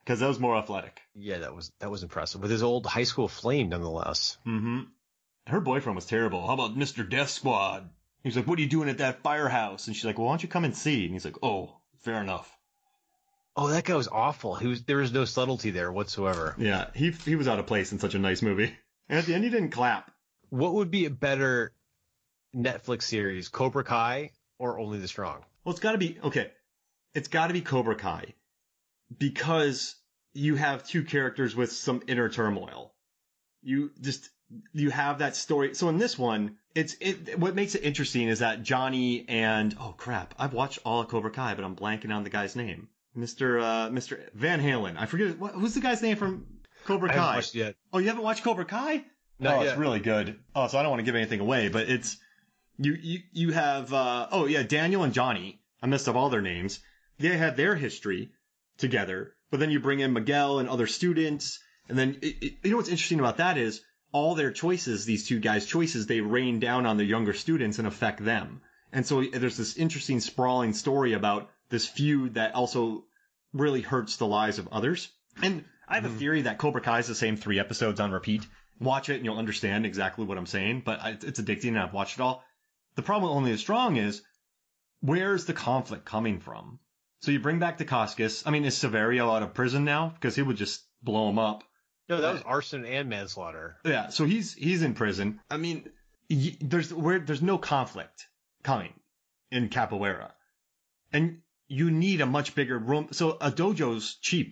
because that was more athletic. Yeah, that was impressive. With his old high school flame, nonetheless. Mm-hmm. Her boyfriend was terrible. How about Mr. Death Squad? He's like, what are you doing at that firehouse? And she's like, well, why don't you come and see? And he's like, oh, fair enough. Oh, that guy was awful. There was no subtlety there whatsoever. Yeah, he was out of place in such a nice movie. And at the end, he didn't clap. What would be a better Netflix series, Cobra Kai or Only the Strong? Well, it's got to be, okay, it's got to be Cobra Kai because you have two characters with some inner turmoil. You have that story. So in this one, what makes it interesting is that Johnny and, oh crap, I've watched all of Cobra Kai, but I'm blanking on the guy's name. Mr. Van Halen. I forget, who's the guy's name from Cobra Kai? I haven't watched it yet. Oh, you haven't watched Cobra Kai? Not yet. It's really good. Oh, so I don't want to give anything away, but it's, you have, Daniel and Johnny. I messed up all their names. They had their history together, but then you bring in Miguel and other students. And then, you know what's interesting about that is all their choices, these two guys' choices, they rain down on the younger students and affect them. And so there's this interesting sprawling story about this feud that also really hurts the lives of others. And I have a theory that Cobra Kai is the same 3 episodes on repeat. Watch it and you'll understand exactly what I'm saying, but it's addicting and I've watched it all. The problem with Only the Strong is, where's the conflict coming from? So you bring back Dacascos. I mean, is Severio out of prison now? Because he would just blow him up. No, that was arson and manslaughter. Yeah, so he's in prison. I mean, there's no conflict coming in Capoeira. And you need a much bigger room. So a dojo's cheap.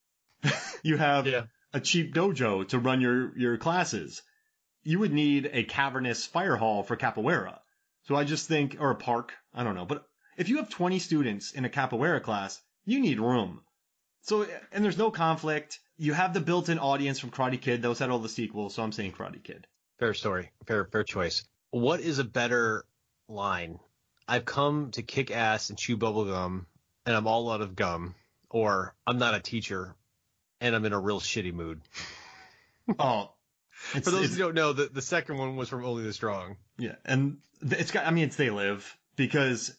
You have a cheap dojo to run your classes. You would need a cavernous fire hall for Capoeira. So I just think, or a park, I don't know. But if you have 20 students in a Capoeira class, you need room. So, and there's no conflict. You have the built-in audience from Karate Kid. Those had all the sequels, so I'm saying Karate Kid. Fair story. Fair choice. What is a better line? I've come to kick ass and chew bubblegum, and I'm all out of gum. Or I'm not a teacher, and I'm in a real shitty mood. Oh. For those who don't know, the second one was from Only the Strong. Yeah, and it's They Live, because,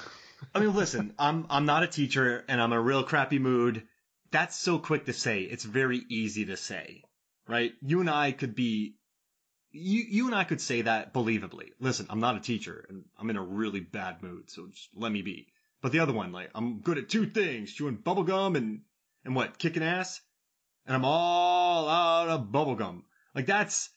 I mean, listen, I'm not a teacher, and I'm in a real crappy mood. That's so quick to say. It's very easy to say, right? You and I could say that believably. Listen, I'm not a teacher and I'm in a really bad mood, so just let me be. But the other one, like, I'm good at 2 things, chewing bubblegum and what, kicking ass? And I'm all out of bubblegum. Like, that's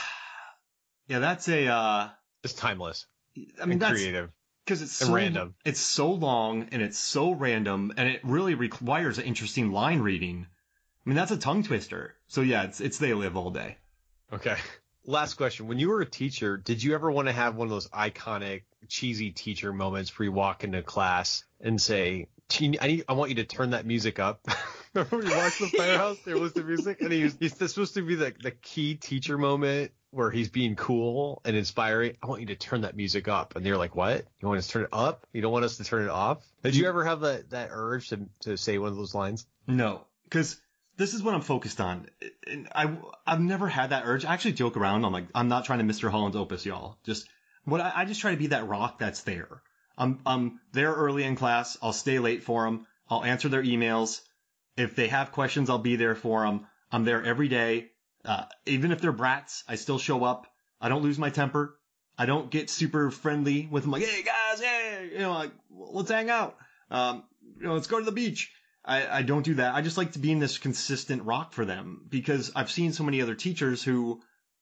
It's timeless. I mean, that's creative. Because it's so random. It's so long and it's so random and it really requires an interesting line reading. I mean, that's a tongue twister. So yeah, it's They Live all day. Okay. Last question. When you were a teacher, did you ever want to have one of those iconic, cheesy teacher moments where you walk into class and say, I want you to turn that music up? Remember when you watched The Firehouse? There was the music, and he's supposed to be the key teacher moment where he's being cool and inspiring. I want you to turn that music up. And they're like, what? You want us to turn it up? You don't want us to turn it off? Did you ever have that urge to say one of those lines? No, because this is what I'm focused on. And I've never had that urge. I actually joke around. I'm like, I'm not trying to Mr. Holland's Opus, y'all. I just try to be that rock that's there. I'm there early in class. I'll stay late for them. I'll answer their emails. If they have questions, I'll be there for them. I'm there every day. Even if they're brats, I still show up. I don't lose my temper. I don't get super friendly with them. Like, hey guys, hey, like, let's hang out. Let's go to the beach. I don't do that. I just like to be in this consistent rock for them because I've seen so many other teachers who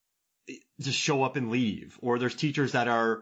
just show up and leave. Or there's teachers that are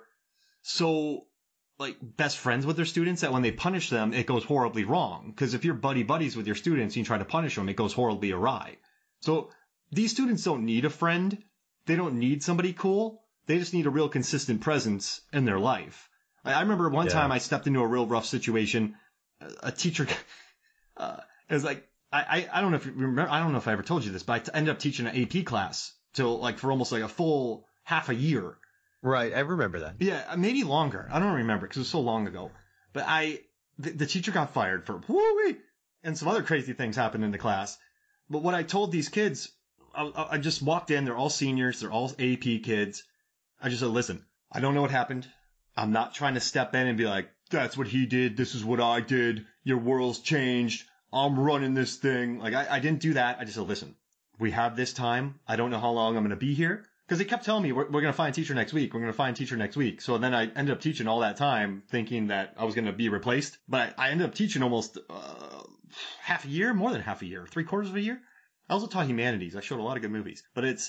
so like best friends with their students that when they punish them, it goes horribly wrong. Because if you're buddies with your students and you try to punish them, it goes horribly awry. So these students don't need a friend. They don't need somebody cool. They just need a real consistent presence in their life. I remember one time I stepped into a real rough situation. A teacher, it was like, I don't know if you remember, I don't know if I ever told you this, but I ended up teaching an AP class for almost like a full half a year. Right. I remember that. Yeah, maybe longer. I don't remember because it was so long ago. But the teacher got fired for woo-wee, and some other crazy things happened in the class. But what I told these kids, I just walked in. They're all seniors. They're all AP kids. I just said, listen, I don't know what happened. I'm not trying to step in and be like, that's what he did. This is what I did. Your world's changed. I'm running this thing. Like, I didn't do that. I just said, listen, we have this time. I don't know how long I'm going to be here. Because they kept telling me, we're going to find a teacher next week. We're going to find a teacher next week. So then I ended up teaching all that time thinking that I was going to be replaced. But I ended up teaching almost half a year, more than half a year, 3/4 of a year. I also taught humanities. I showed a lot of good movies. But it's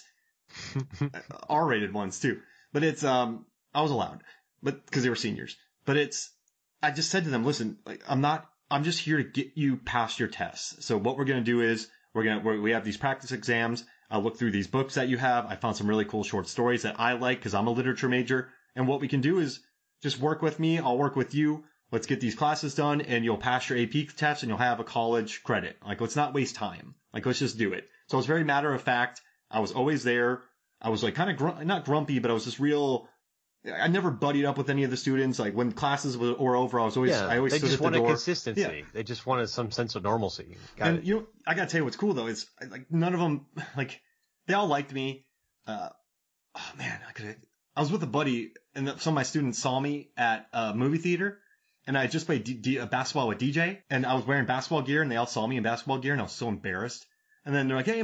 R-rated ones too. But it's, I was allowed. But because they were seniors. But I just said to them, listen, like, I'm just here to get you past your tests. So what we're going to do is we have these practice exams. I'll look through these books that you have. I found some really cool short stories that I like because I'm a literature major. And what we can do is just work with me. I'll work with you. Let's get these classes done and you'll pass your AP test and you'll have a college credit. Like, let's not waste time. Like, let's just do it. So it's very matter of fact. I was always there. I was like kind of not grumpy, but I was just real. I never buddied up with any of the students. Like when classes were over, I always stood at the door. They just wanted consistency. Yeah. They just wanted some sense of normalcy. You know, I gotta tell you what's cool though is like none of them, like they all liked me. Oh man, I was with a buddy and some of my students saw me at a movie theater and I just played basketball with DJ and I was wearing basketball gear and they all saw me in basketball gear and I was so embarrassed. And then they're like, hey,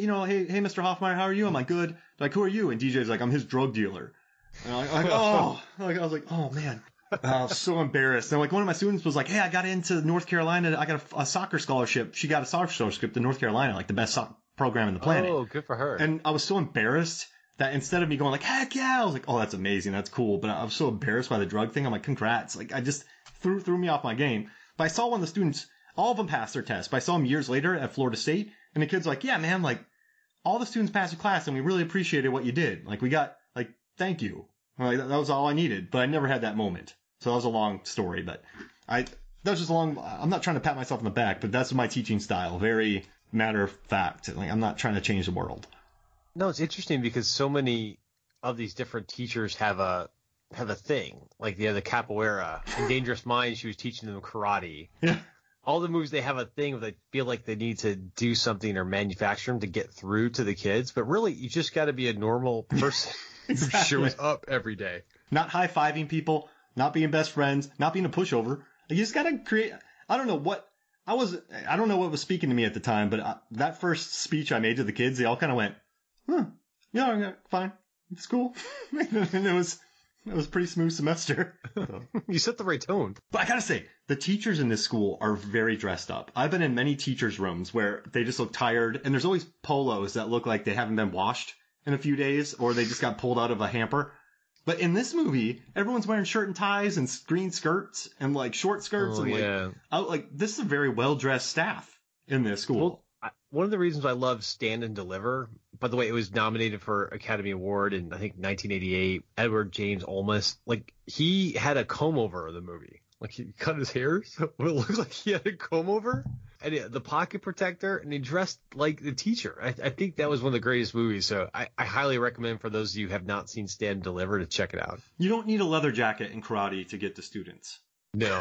Mr. Hoffmeyer, how are you? I'm like, good. They're like, who are you? And DJ's like, I'm his drug dealer. And I was like, oh man, I was so embarrassed. And like one of my students was like, hey, I got into North Carolina. I got a soccer scholarship. She got a soccer scholarship to North Carolina, like the best soccer program in the planet. Oh, good for her. And I was so embarrassed that instead of me going like, heck yeah, I was like, oh, that's amazing. That's cool. But I was so embarrassed by the drug thing. I'm like, congrats. Like I just threw me off my game. But I saw one of the students, all of them passed their test. But I saw him years later at Florida State. And the kid's like, yeah, man, like all the students passed the class and we really appreciated what you did. Like we got like, thank you. Like, that was all I needed, but I never had that moment. So that was a long story, but that was just a long, I'm not trying to pat myself on the back, but that's my teaching style. Very matter of fact. Like I'm not trying to change the world. No, it's interesting because so many of these different teachers have a thing. Like the capoeira in Dangerous Minds, she was teaching them karate. Yeah. All the movies, they have a thing where they feel like they need to do something or manufacture them to get through to the kids. But really, you just got to be a normal person exactly. who shows up every day. Not high-fiving people, not being best friends, not being a pushover. You just got to create. I don't know what was speaking to me at the time, but that first speech I made to the kids, they all kind of went, yeah, fine. It's cool. And it was a pretty smooth semester. So. You set the right tone. But I gotta say, the teachers in this school are very dressed up. I've been in many teachers' rooms where they just look tired, and there's always polos that look like they haven't been washed in a few days, or they just got pulled out of a hamper. But in this movie, everyone's wearing shirt and ties and green skirts and like short skirts. This is a very well-dressed staff in this school. Well, one of the reasons I love Stand and Deliver, by the way, it was nominated for Academy Award in, I think, 1988. Edward James Olmos, like, he had a comb over the movie. Like, he cut his hair, so it looked like he had a comb over. And the pocket protector, and he dressed like the teacher. I think that was one of the greatest movies, so I highly recommend for those of you who have not seen Stand and Deliver to check it out. You don't need a leather jacket in karate to get to students. No,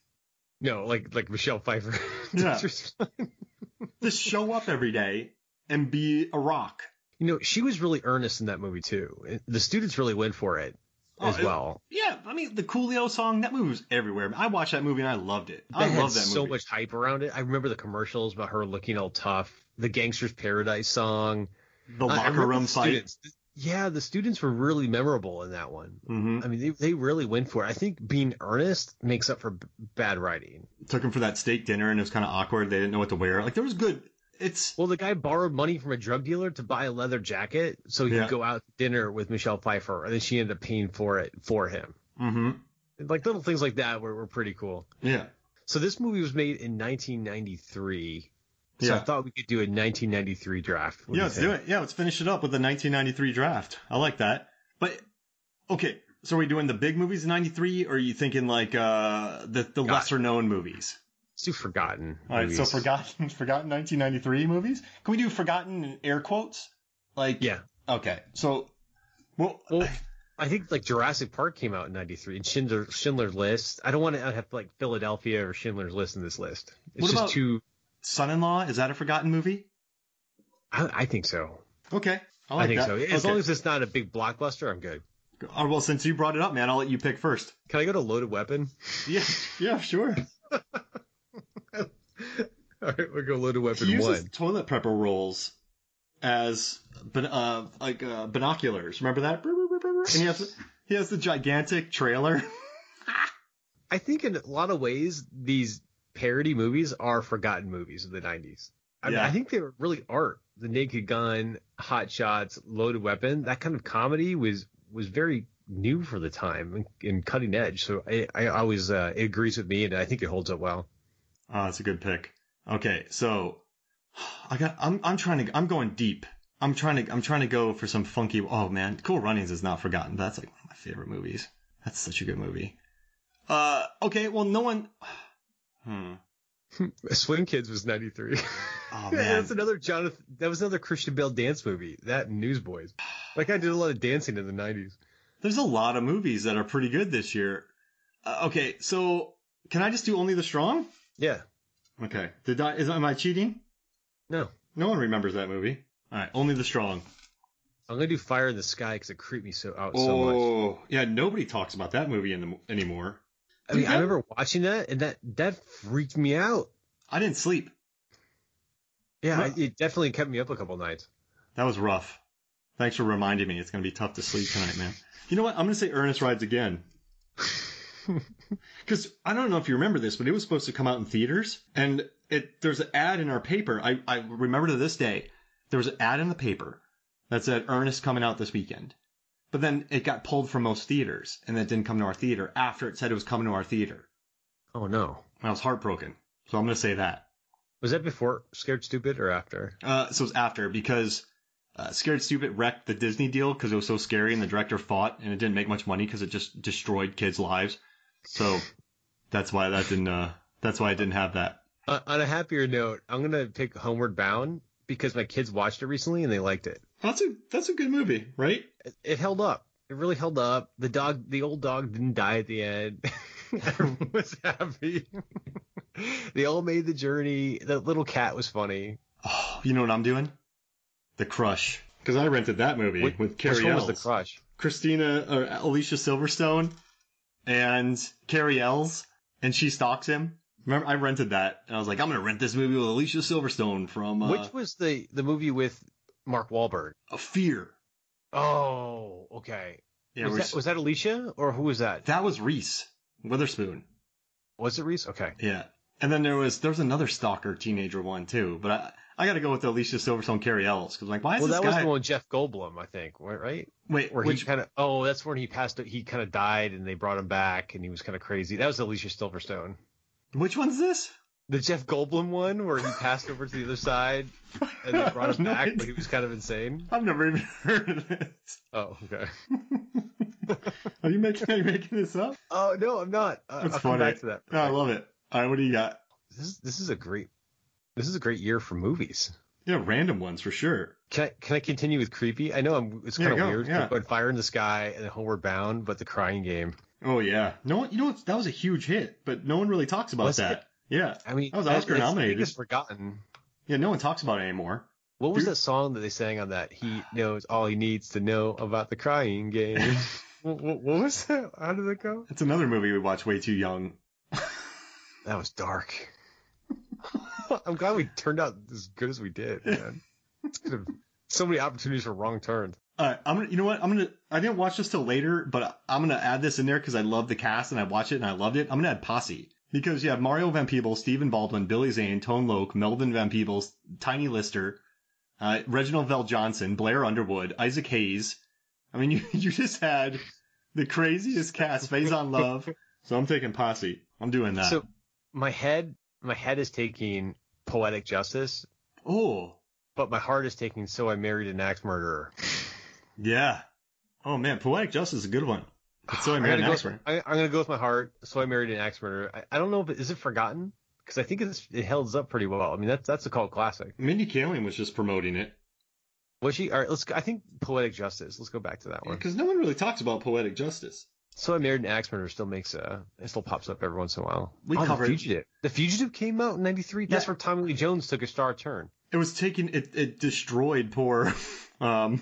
like Michelle Pfeiffer. Yeah. Just show up every day and be a rock. You know, she was really earnest in that movie, too. The students really went for it as well. Yeah, I mean, the Coolio song, that movie was everywhere. I watched that movie and I loved it. I love that movie. So much hype around it. I remember the commercials about her looking all tough. The Gangster's Paradise song. The locker room fight. Yeah, the students were really memorable in that one. Mm-hmm. I mean, they really went for it. I think being earnest makes up for bad writing. Took them for that steak dinner and it was kind of awkward. They didn't know what to wear. Like, there was good. Well, the guy borrowed money from a drug dealer to buy a leather jacket so he could go out to dinner with Michelle Pfeiffer, and then she ended up paying for it for him. Mm-hmm. Like, little things like that were pretty cool. Yeah. So this movie was made in 1993. So I thought we could do a 1993 draft. Yeah, let's do it. Yeah, let's finish it up with the 1993 draft. I like that. But, okay, so are we doing the big movies in 93, or are you thinking like the lesser-known movies? Let's do forgotten movies. All right, so forgotten 1993 movies? Can we do forgotten in air quotes? Like, yeah. Okay, so, well I think like Jurassic Park came out in 93 and Schindler's List. I don't want to have like Philadelphia or Schindler's List in this list. It's just too... Son-in-Law, is that a forgotten movie? I think so. Okay. I think so. As long as it's not a big blockbuster, I'm good. Oh, well, since you brought it up, man, I'll let you pick first. Can I go to Loaded Weapon? Yeah, sure. All right, we'll go Loaded Weapon He 1. uses toilet prepper rolls as binoculars. Remember that? And he has the gigantic trailer. I think in a lot of ways, these parody movies are forgotten movies of the 90s. I mean, I think they were really art. The Naked Gun, Hot Shots, Loaded Weapon, that kind of comedy was very new for the time and cutting edge. So I always, it agrees with me, and I think it holds up well. Oh, that's a good pick. Okay, so I'm going deep. I'm trying to go for some funky. Oh man, Cool Runnings is not forgotten. That's like one of my favorite movies. That's such a good movie. Okay, well, no one. Swing Kids was 93. Oh man, that's another Jonathan. That was another Christian Bale dance movie. That and Newsboys. That guy did a lot of dancing in the 90s. There's a lot of movies that are pretty good this year. Okay, so can I just do Only the Strong? Yeah. Okay. Am I cheating? No. No one remembers that movie. All right, Only the Strong. I'm gonna do Fire in the Sky because it creeped me so much. Oh, yeah, nobody talks about that movie anymore. I mean, I remember watching that, and that freaked me out. I didn't sleep. Yeah, it definitely kept me up a couple nights. That was rough. Thanks for reminding me. It's gonna be tough to sleep tonight, man. You know what? I'm gonna say Ernest Rides Again. Because I don't know if you remember this, but it was supposed to come out in theaters, and there's an ad in our paper. I remember to this day, there was an ad in the paper that said Ernest coming out this weekend. But then it got pulled from most theaters, and it didn't come to our theater after it said it was coming to our theater. Oh, no. I was heartbroken. So I'm going to say that. Was that before Scared Stupid or after? So it was after, because Scared Stupid wrecked the Disney deal because it was so scary, and the director fought, and it didn't make much money because it just destroyed kids' lives. So that's why it didn't have that. On a happier note, I'm going to pick Homeward Bound because my kids watched it recently and they liked it. That's a good movie, right? It held up. It really held up. The old dog didn't die at the end. Everyone was happy. They all made the journey. The little cat was funny. Oh, you know what I'm doing? The Crush. Because I rented that movie with Carrie Ells. Which one was The Crush? Alicia Silverstone and Carrie Ells, and she stalks him. Remember, I rented that, and I was like, I'm going to rent this movie with Alicia Silverstone from... Which was the movie with Mark Wahlberg? Fear. Oh, okay. Yeah, was that Alicia, or who was that? That was Reese Witherspoon. Was it Reese? Okay. Yeah. And then there was another stalker teenager one, too, but I got to go with Alicia Silverstone, Carrie Ells, because like, why is this guy... Well, that was the one with Jeff Goldblum, I think, right? Wait, where he kind of... Oh, that's when he kind of died, and they brought him back, and he was kind of crazy. That was Alicia Silverstone. Which one's this? The Jeff Goldblum one, where he passed over to the other side, and they brought him back, but he was kind of insane. I've never even heard of this. Oh, okay. Are you making this up? Oh no, I'm not. That's I'll funny. come back to that. No, I love it. All right, what do you got? This is a great year for movies. Yeah, random ones for sure. Can I continue with creepy? I know it's kind of weird. Yeah. But Fire in the Sky and Homeward Bound, but The Crying Game. Oh yeah, no one. You know what? That was a huge hit, but no one really talks about that. Yeah, I mean, that was Oscar nominated. It's forgotten. Yeah, no one talks about it anymore. What was that song that they sang on that? He knows all he needs to know about The Crying Game. what was that? How did it go? It's another movie we watched way too young. That was dark. I'm glad we turned out as good as we did, man. So many opportunities for wrong turns. All right, you know what? I didn't watch this till later, but I'm gonna add this in there because I love the cast and I watched it and I loved it. I'm gonna add Posse because you have Mario Van Peebles, Stephen Baldwin, Billy Zane, Tone Loc, Melvin Van Peebles, Tiny Lister, Reginald Vell Johnson, Blair Underwood, Isaac Hayes. I mean, you just had the craziest cast. Faison Love. So I'm taking Posse. I'm doing that. So my head is taking Poetic Justice. Oh. But my heart is taking So I Married an Axe Murderer. Yeah. Oh man, Poetic Justice is a good one. But So I Married an Axe Murderer. I'm gonna go with my heart. So I Married an Axe Murderer. I don't know if is it forgotten because I think it holds up pretty well. I mean that's a cult classic. Mindy Kaling was just promoting it. Was she? All right, I think Poetic Justice. Let's go back to that one. Because no one really talks about Poetic Justice. So I Married an Axe Murderer still it still pops up every once in a while. We covered The Fugitive. The Fugitive came out in '93. That's where Tommy Lee Jones took a star turn. It was it destroyed poor the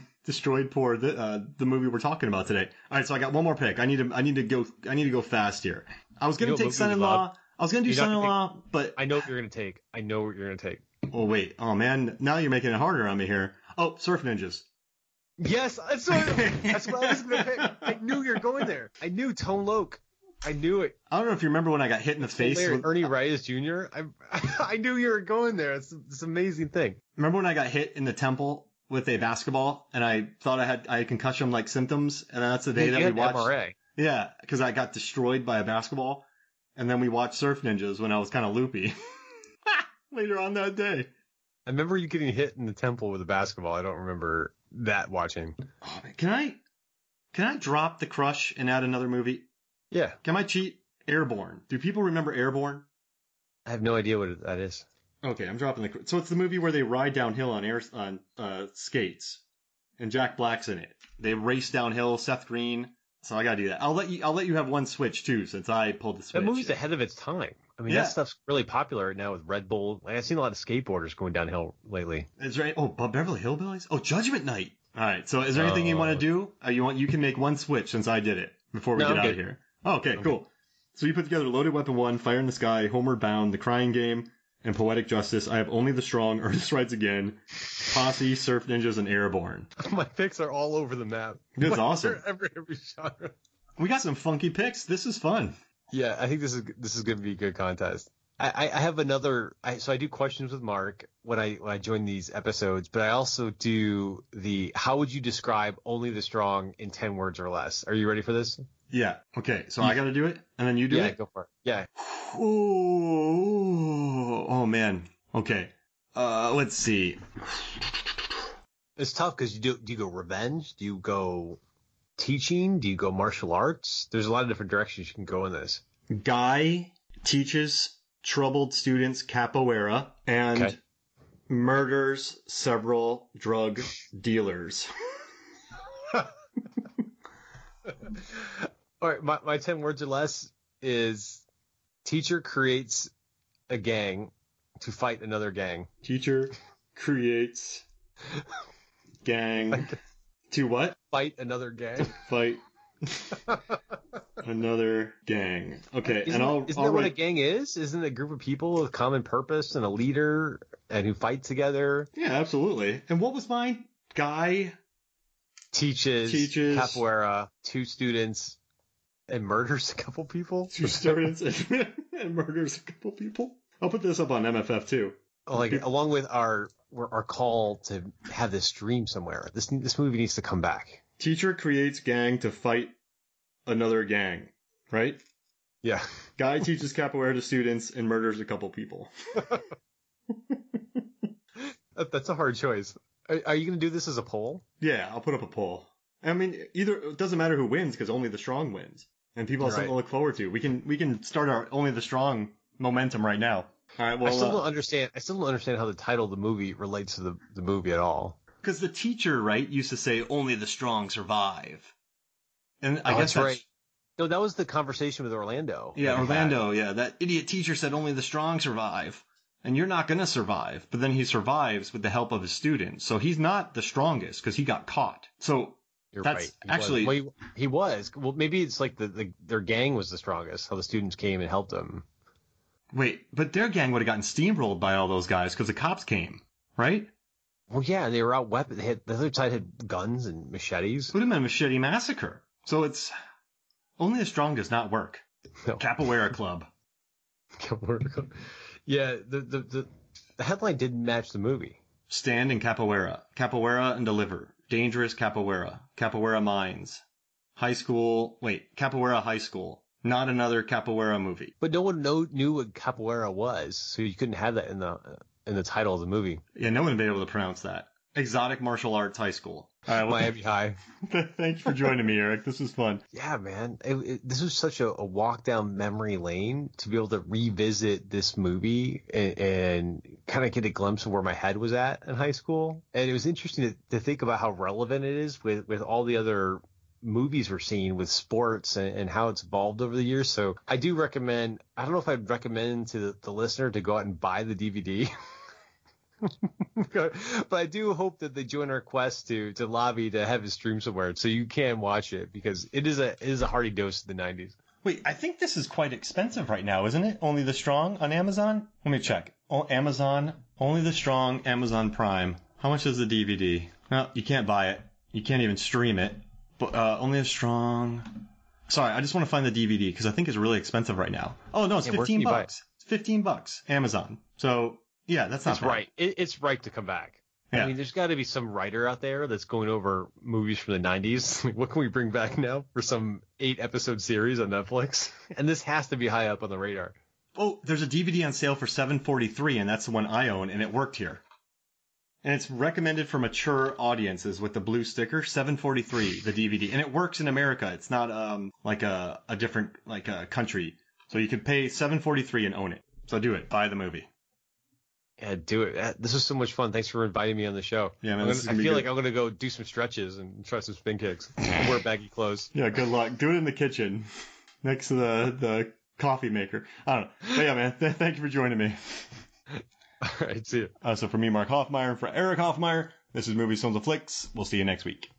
movie we're talking about today. All right, so I got one more pick. I need to go fast here. I was going to take Son-in-Law. I was gonna do You're not gonna son-in-law, but I know what you're gonna take. I know what you're gonna take. oh wait, oh man, now you're making it harder on me here. Oh, Surf Ninjas. Yes, that's what I was gonna pick. I knew you were going there. I knew Tone Loc. I knew it. I don't know if you remember when I got hit in the face. With Ernie Reyes Jr. I knew you were going there. It's this amazing thing. Remember when I got hit in the temple with a basketball, and I thought I had concussion-like symptoms, and that's the day that we watched. MRA. Yeah, because I got destroyed by a basketball, and then we watched Surf Ninjas when I was kind of loopy. Later on that day. I remember you getting hit in the temple with a basketball. I don't remember that watching. Oh, man. Can I drop the crush and add another movie? Yeah. Can I cheat? Airborne. Do people remember Airborne? I have no idea what that is. Okay, I'm dropping the. So it's the movie where they ride downhill on skates, and Jack Black's in it. They race downhill. Seth Green. So I gotta do that. I'll let you have one switch too, since I pulled the switch. That movie's ahead of its time. I mean, Yeah. that stuff's really popular right now with Red Bull. I've seen a lot of skateboarders going downhill lately. Is there? Oh, Beverly Hillbillies. Oh, Judgment Night. All right. So is there anything you want to do? You can make one switch since I did it before we get out of here. Oh, okay, cool. So you put together Loaded Weapon 1, Fire in the Sky, Homeward Bound, The Crying Game, and Poetic Justice. I have Only the Strong, Ernest Rides Again, Posse, Surf Ninjas, and Airborne. My picks are all over the map. That's awesome. Every genre. We got some funky picks. This is fun. Yeah, I think this is going to be a good contest. I have another. So I do questions with Mark when I join these episodes, but I also do the how would you describe Only the Strong in 10 words or less. Are you ready for this? Yeah. Okay. So I got to do it, and then you do it. Yeah, go for it. Yeah. Ooh. Oh man. Okay. Let's see. It's tough because do you go revenge? Do you go teaching? Do you go martial arts? There's a lot of different directions you can go in this. Guy teaches troubled students capoeira and murders several drug dealers. All right, my 10 words or less is teacher creates a gang to fight another gang. Teacher creates gang to what? Fight another gang. Fight another gang. Okay, Isn't that what a gang is? Isn't it a group of people with common purpose and a leader and who fight together? Yeah, absolutely. And what was mine? Guy teaches capoeira, 2 students, and murders a couple people. 2 students and murders a couple people. I'll put this up on MFF too. Along with our call to have this stream somewhere. This movie needs to come back. Teacher creates gang to fight another gang, right? Yeah. Guy teaches capoeira to students and murders a couple people. That's a hard choice. Are you going to do this as a poll? Yeah, I'll put up a poll. I mean, it doesn't matter who wins because only the strong wins, and people have something to look forward to. We can start our only the strong momentum right now. All right. Well, I still don't understand how the title of the movie relates to the movie at all. Because the teacher, right, used to say only the strong survive, and I guess that's right. No, that was the conversation with Orlando. Yeah, Orlando. Yeah, that idiot teacher said only the strong survive. And you're not going to survive. But then he survives with the help of his students. So he's not the strongest because he got caught. So you're that's right. He was. Well, maybe it's like their gang was the strongest, how the students came and helped them. Wait, but their gang would have gotten steamrolled by all those guys because the cops came, right? Well, yeah, they were out weapons. The other side had guns and machetes. It would have been a machete massacre. So it's only the strong does not work. No. Capoeira Club. Capoeira Club. Yeah, the headline didn't match the movie. Stand in Capoeira. Capoeira and Deliver. Dangerous Capoeira. Capoeira Mines. Capoeira High School. Not another Capoeira movie. But no one knew what Capoeira was, so you couldn't have that in the title of the movie. Yeah, no one would be able to pronounce that. Exotic Martial Arts High School. All right, Miami High. Thanks for joining me, Eric. This was fun. Yeah, man. This was such a walk down memory lane to be able to revisit this movie and kind of get a glimpse of where my head was at in high school. And it was interesting to think about how relevant it is with all the other movies we're seeing with sports and how it's evolved over the years. So I do recommend, I don't know if I'd recommend to the listener to go out and buy the DVD. But I do hope that they join our quest to lobby to have it stream somewhere so you can watch it because it is a hearty dose of the 90s. Wait, I think this is quite expensive right now, isn't it? Only the Strong on Amazon? Let me check. Oh, Amazon, Only the Strong, Amazon Prime. How much is the DVD? Well, you can't buy it. You can't even stream it. But Only the Strong. Sorry, I just want to find the DVD because I think it's really expensive right now. Oh no, it's $15. It's $15. Amazon. So yeah, that's not It's right. It's right to come back. Yeah. I mean, there's got to be some writer out there that's going over movies from the 90s. Like, what can we bring back now for some 8-episode series on Netflix? And this has to be high up on the radar. Oh, there's a DVD on sale for $7.43, and that's the one I own, and it worked here. And it's recommended for mature audiences with the blue sticker, $7.43, the DVD. And it works in America. It's not like a different like a country. So you could pay $7.43 and own it. So do it. Buy the movie. Yeah, do it. This was so much fun. Thanks for inviting me on the show. Yeah, man, I feel like I'm going to go do some stretches and try some spin kicks. Wear baggy clothes. Yeah, good luck. Do it in the kitchen next to the coffee maker. I don't know. But yeah, man, thank you for joining me. All right, see you. So for me, Mark Hoffmeyer, and for Eric Hoffmeyer, this is Movies, Films, and Flicks. We'll see you next week.